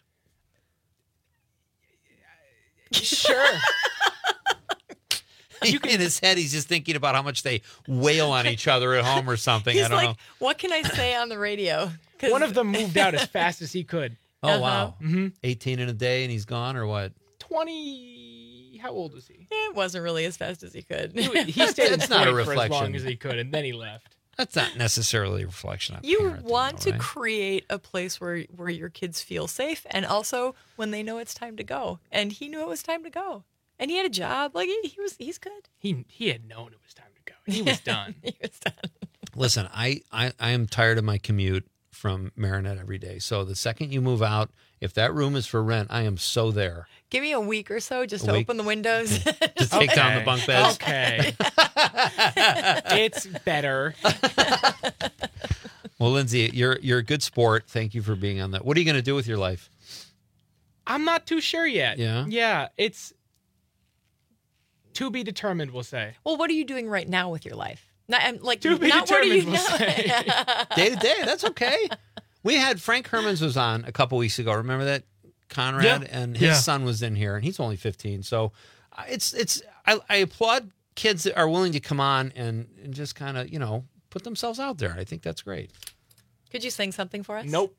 Speaker 17: Sure.
Speaker 16: In his head, he's just thinking about how much they wail on each other at home or something.
Speaker 18: He's
Speaker 16: I don't
Speaker 18: like,
Speaker 16: know.
Speaker 18: what can I say on the radio? 'Cause-
Speaker 17: One of them moved out as fast as he could.
Speaker 16: Oh, wow.
Speaker 17: Mm-hmm.
Speaker 16: eighteen in a day and he's gone or what?
Speaker 17: twenty. How old was he?
Speaker 18: It wasn't really as fast as he could.
Speaker 17: He, he stayed in
Speaker 16: That's not a
Speaker 17: Detroit for as long
Speaker 16: reflection.
Speaker 17: as he could, and then he left.
Speaker 16: That's not necessarily a reflection on
Speaker 18: You
Speaker 16: parenting,
Speaker 18: want
Speaker 16: though,
Speaker 18: to
Speaker 16: right?
Speaker 18: create a place where where your kids feel safe, and also when they know it's time to go. And he knew it was time to go, and he had a job. Like he, he was, he's good.
Speaker 17: He he had known it was time to go. He was done.
Speaker 18: he was done.
Speaker 16: Listen, I, I, I am tired of my commute from Marinette every day. So the second you move out, if that room is for rent, I am so there.
Speaker 18: Give me a week or so just
Speaker 16: A
Speaker 18: to
Speaker 16: week?
Speaker 18: open the windows.
Speaker 16: To take down the bunk beds.
Speaker 17: Okay. It's better.
Speaker 16: Well, Lindsay, you're you're a good sport. Thank you for being on that. What are you going to do with your life?
Speaker 17: I'm not too sure yet.
Speaker 16: Yeah?
Speaker 17: Yeah, it's to be determined, we'll say.
Speaker 18: Well, what are you doing right now with your life? Not, I'm like,
Speaker 17: To be
Speaker 18: not where do you
Speaker 17: determined, we'll
Speaker 18: know?
Speaker 17: say.
Speaker 16: Day to day, that's okay. We had Frank Hermans was on a couple weeks ago. Remember that, Conrad?
Speaker 5: Yeah.
Speaker 16: And his
Speaker 5: Yeah.
Speaker 16: son was in here, and he's only fifteen. So uh, it's it's I, I applaud kids that are willing to come on and, and just kind of, you know, put themselves out there. I think that's great.
Speaker 18: Could you sing something for us?
Speaker 17: Nope.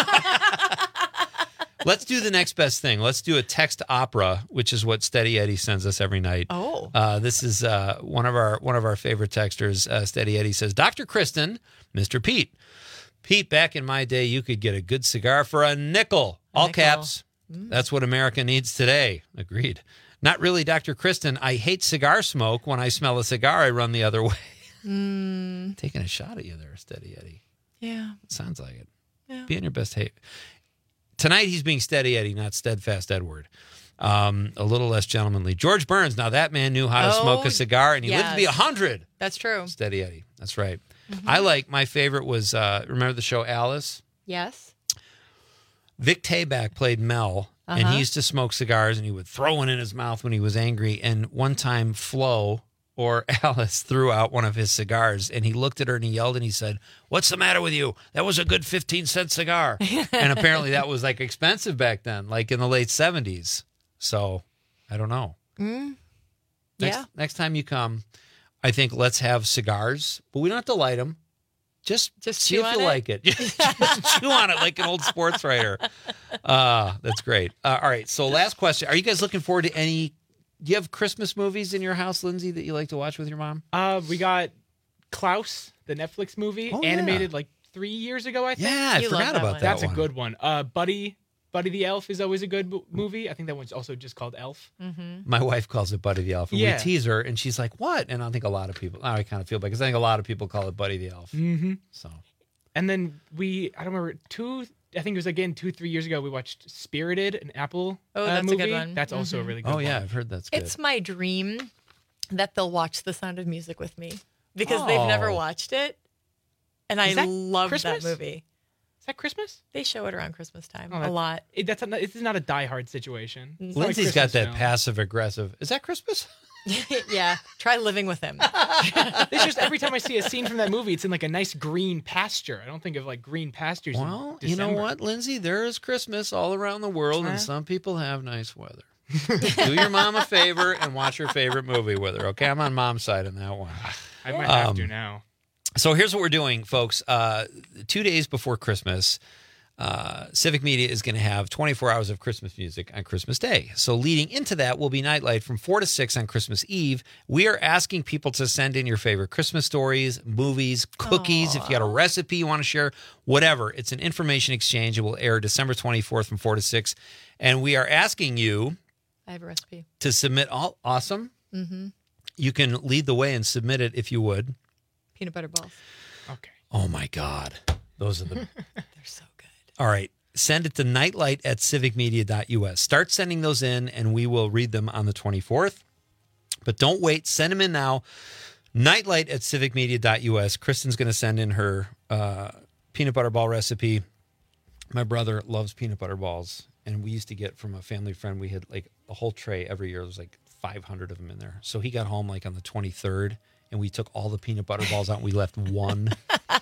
Speaker 16: Let's do the next best thing. Let's do a text opera, which is what Steady Eddie sends us every night.
Speaker 18: Oh.
Speaker 16: Uh, this is uh, one of our one of our favorite texters. Uh, Steady Eddie says, Doctor Kristen, Mister Pete. Pete, back in my day, you could get a good cigar for a nickel. All
Speaker 18: nickel.
Speaker 16: caps. That's what America needs today. Agreed. Not really, Doctor Kristen. I hate cigar smoke. When I smell a cigar, I run the other way.
Speaker 18: Mm,
Speaker 16: Taking a shot at you there, Steady Eddie.
Speaker 18: yeah.
Speaker 16: Sounds like it.
Speaker 18: Yeah.
Speaker 16: Be on your best behavior. Tonight he's being Steady Eddie, not Steadfast Edward. Um, a little less gentlemanly. George Burns. Now that man knew how to
Speaker 18: Oh,
Speaker 16: smoke a cigar, and he lived to be a
Speaker 18: yes.
Speaker 16: hundred.
Speaker 18: That's true.
Speaker 16: Steady Eddie. That's right.
Speaker 18: Mm-hmm.
Speaker 16: I like my favorite was uh, remember the show Alice.
Speaker 18: Yes.
Speaker 16: Vic Tayback played Mel, and
Speaker 18: Uh-huh.
Speaker 16: he used to smoke cigars, and he would throw one in his mouth when he was angry. And one time, Flo or Alice threw out one of his cigars, and he looked at her and he yelled and he said, "What's the matter with you? That was a good fifteen cent cigar." And apparently that was like expensive back then, like in the late seventies. So I don't know.
Speaker 18: Mm.
Speaker 16: Next,
Speaker 18: Yeah.
Speaker 16: next time you come, I think let's have cigars, but we don't have to light them. Just,
Speaker 18: Just
Speaker 16: see
Speaker 18: chew
Speaker 16: if
Speaker 18: on
Speaker 16: you
Speaker 18: it?
Speaker 16: like it. Just chew on it like an old sports writer. Uh, that's great. Uh, all right. So last question. Are you guys looking forward to any, do you have Christmas movies in your house, Lindsay, that you like to watch with your mom?
Speaker 17: Uh, we got Klaus, the Netflix movie,
Speaker 16: Oh, yeah.
Speaker 17: animated like three years ago, I think.
Speaker 16: Yeah, I
Speaker 18: You love
Speaker 16: forgot
Speaker 18: that
Speaker 16: about
Speaker 18: one.
Speaker 16: that
Speaker 17: That's
Speaker 16: one.
Speaker 17: a good one. Uh, Buddy, Buddy the Elf is always a good mo- movie. I think that one's also just called Elf.
Speaker 18: Mm-hmm.
Speaker 16: My wife calls it Buddy the Elf. And
Speaker 17: Yeah.
Speaker 16: we tease her, and she's like, what? And I think a lot of people, I kind of feel bad because I think a lot of people call it Buddy the Elf.
Speaker 17: Mm-hmm.
Speaker 16: So
Speaker 17: And then we, I don't remember, two, I think it was again two, three years ago, we watched Spirited, an Apple
Speaker 18: Oh,
Speaker 17: uh,
Speaker 18: that's a
Speaker 17: movie.
Speaker 18: good one.
Speaker 17: That's also a
Speaker 18: Mhm.
Speaker 17: really good
Speaker 16: Oh,
Speaker 17: one.
Speaker 16: yeah. I've heard that's good.
Speaker 18: It's my dream that they'll watch The Sound of Music with me because they've never
Speaker 16: Oh.
Speaker 18: watched it. And I
Speaker 17: Is that
Speaker 18: love
Speaker 17: Christmas?
Speaker 18: that movie.
Speaker 17: Is that Christmas?
Speaker 18: They show it around Christmas time
Speaker 17: Oh,
Speaker 18: a
Speaker 17: that-
Speaker 18: lot.
Speaker 17: It, that's not, this is not a die-hard situation. It's not a
Speaker 16: Lindsay's got
Speaker 17: Christmas
Speaker 16: that
Speaker 17: film.
Speaker 16: passive aggressive. Is that Christmas?
Speaker 18: Yeah, try living with him.
Speaker 17: It's just every time I see a scene from that movie, it's in like a nice green pasture. I don't think of like green pastures. in
Speaker 16: Well, you know
Speaker 17: December.
Speaker 16: what, Lindsay? There is Christmas all around the world,
Speaker 17: Huh?
Speaker 16: and some people have nice weather. Do your mom a favor and watch her favorite movie with her, okay? I'm on mom's side on that one.
Speaker 17: I might have to
Speaker 16: Um,
Speaker 17: now.
Speaker 16: So here's what we're doing, folks. Uh, two days before Christmas, uh, Civic Media is going to have twenty-four hours of Christmas music on Christmas Day. So leading into that will be Nightlight from four to six on Christmas Eve. We are asking people to send in your favorite Christmas stories, movies, cookies. If you got a recipe you want to share, whatever. It's an information exchange. It will air December twenty-fourth from four to six. And we are asking you
Speaker 18: I have a recipe.
Speaker 16: to submit all awesome.
Speaker 18: Mm-hmm.
Speaker 16: You can lead the way and submit it if you would.
Speaker 18: Peanut butter balls.
Speaker 17: Okay.
Speaker 16: Oh my God. Those are the
Speaker 18: They're so good.
Speaker 16: All right. Send it to nightlight at civic media dot u s. Start sending those in, and we will read them on the twenty-fourth. But don't wait. Send them in now. Nightlight at civic media dot u s. Kristen's going to send in her uh, peanut butter ball recipe. My brother loves peanut butter balls, and we used to get from a family friend. We had like a whole tray every year. There was like five hundred of them in there. So he got home like on the twenty-third, and we took all the peanut butter balls out, and we left one.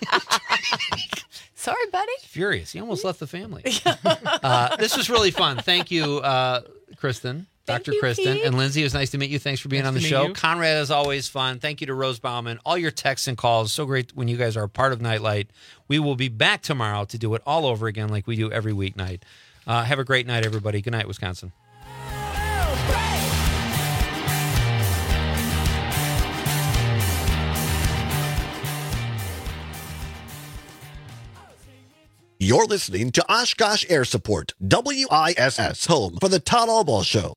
Speaker 18: Sorry, buddy.
Speaker 16: Furious. He almost left the family. uh, this was really fun. Thank you, uh, Kristen,
Speaker 18: Thank
Speaker 16: Doctor
Speaker 18: you,
Speaker 16: Kristen.
Speaker 18: Pete.
Speaker 16: And Lindsay, it was nice to meet you. Thanks for being
Speaker 17: Nice
Speaker 16: on the
Speaker 17: to meet
Speaker 16: show.
Speaker 17: you.
Speaker 16: Conrad is always fun. Thank you to Rose Bauman. All your texts and calls. So great when you guys are a part of Nightlight. We will be back tomorrow to do it all over again like we do every weeknight. Uh, have a great night, everybody. Good night, Wisconsin.
Speaker 12: You're listening to Oshkosh Air Support, W I S S, home for the Todd Allball Show.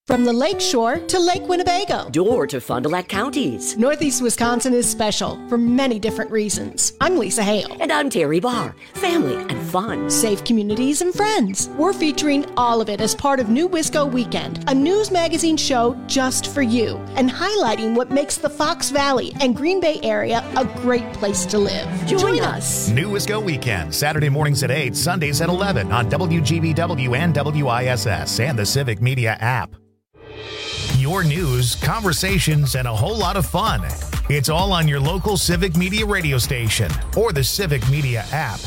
Speaker 6: From the Lake Shore to Lake Winnebago.
Speaker 22: Door to Fond du Lac counties.
Speaker 6: Northeast Wisconsin is special for many different reasons. I'm Lisa Hale.
Speaker 22: And I'm Terry Barr. Family and fun.
Speaker 6: Safe communities and friends. We're featuring all of it as part of New Wisco Weekend, a news magazine show just for you, and highlighting what makes the Fox Valley and Green Bay area a great place to live.
Speaker 22: Join,
Speaker 6: Join
Speaker 22: us.
Speaker 6: us.
Speaker 21: New Wisco Weekend, Saturday mornings at eight, Sundays at eleven on W G B W and W I S S and the Civic Media app. Your news, conversations, and a whole lot of fun. It's all on your local Civic Media radio station or the Civic Media app.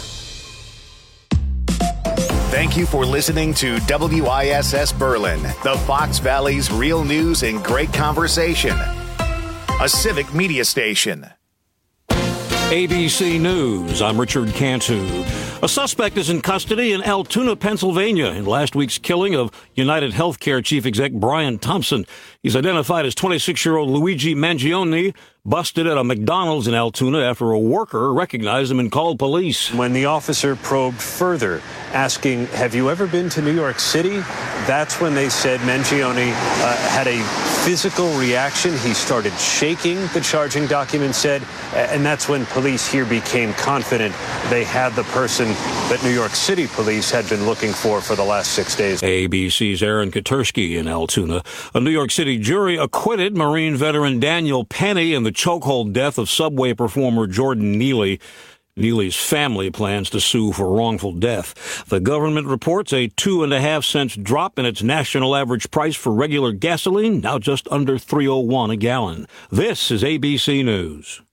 Speaker 1: Thank you for listening to W I S S Berlin, the Fox Valley's real news and great conversation. A Civic Media station.
Speaker 5: A B C News, I'm Richard Cantu. A suspect is in custody in Altoona, Pennsylvania, in last week's killing of United Healthcare Chief Exec Brian Thompson. He's identified as twenty-six-year-old Luigi Mangione, busted at a McDonald's in Altoona after a worker recognized him and called police.
Speaker 13: When the officer probed further, asking, have you ever been to New York City? That's when they said Mangione uh, had a physical reaction. He started shaking, the charging document said, and that's when police here became confident they had the person that New York City police had been looking for for the last six days.
Speaker 5: A B C's Aaron Katursky in Altoona. A New York City jury acquitted Marine veteran Daniel Penny in the chokehold death of Subway performer Jordan Neely. Neely's family plans to sue for wrongful death. The government reports a two and a half cents drop in its national average price for regular gasoline, now just under three oh one a gallon. This is A B C News.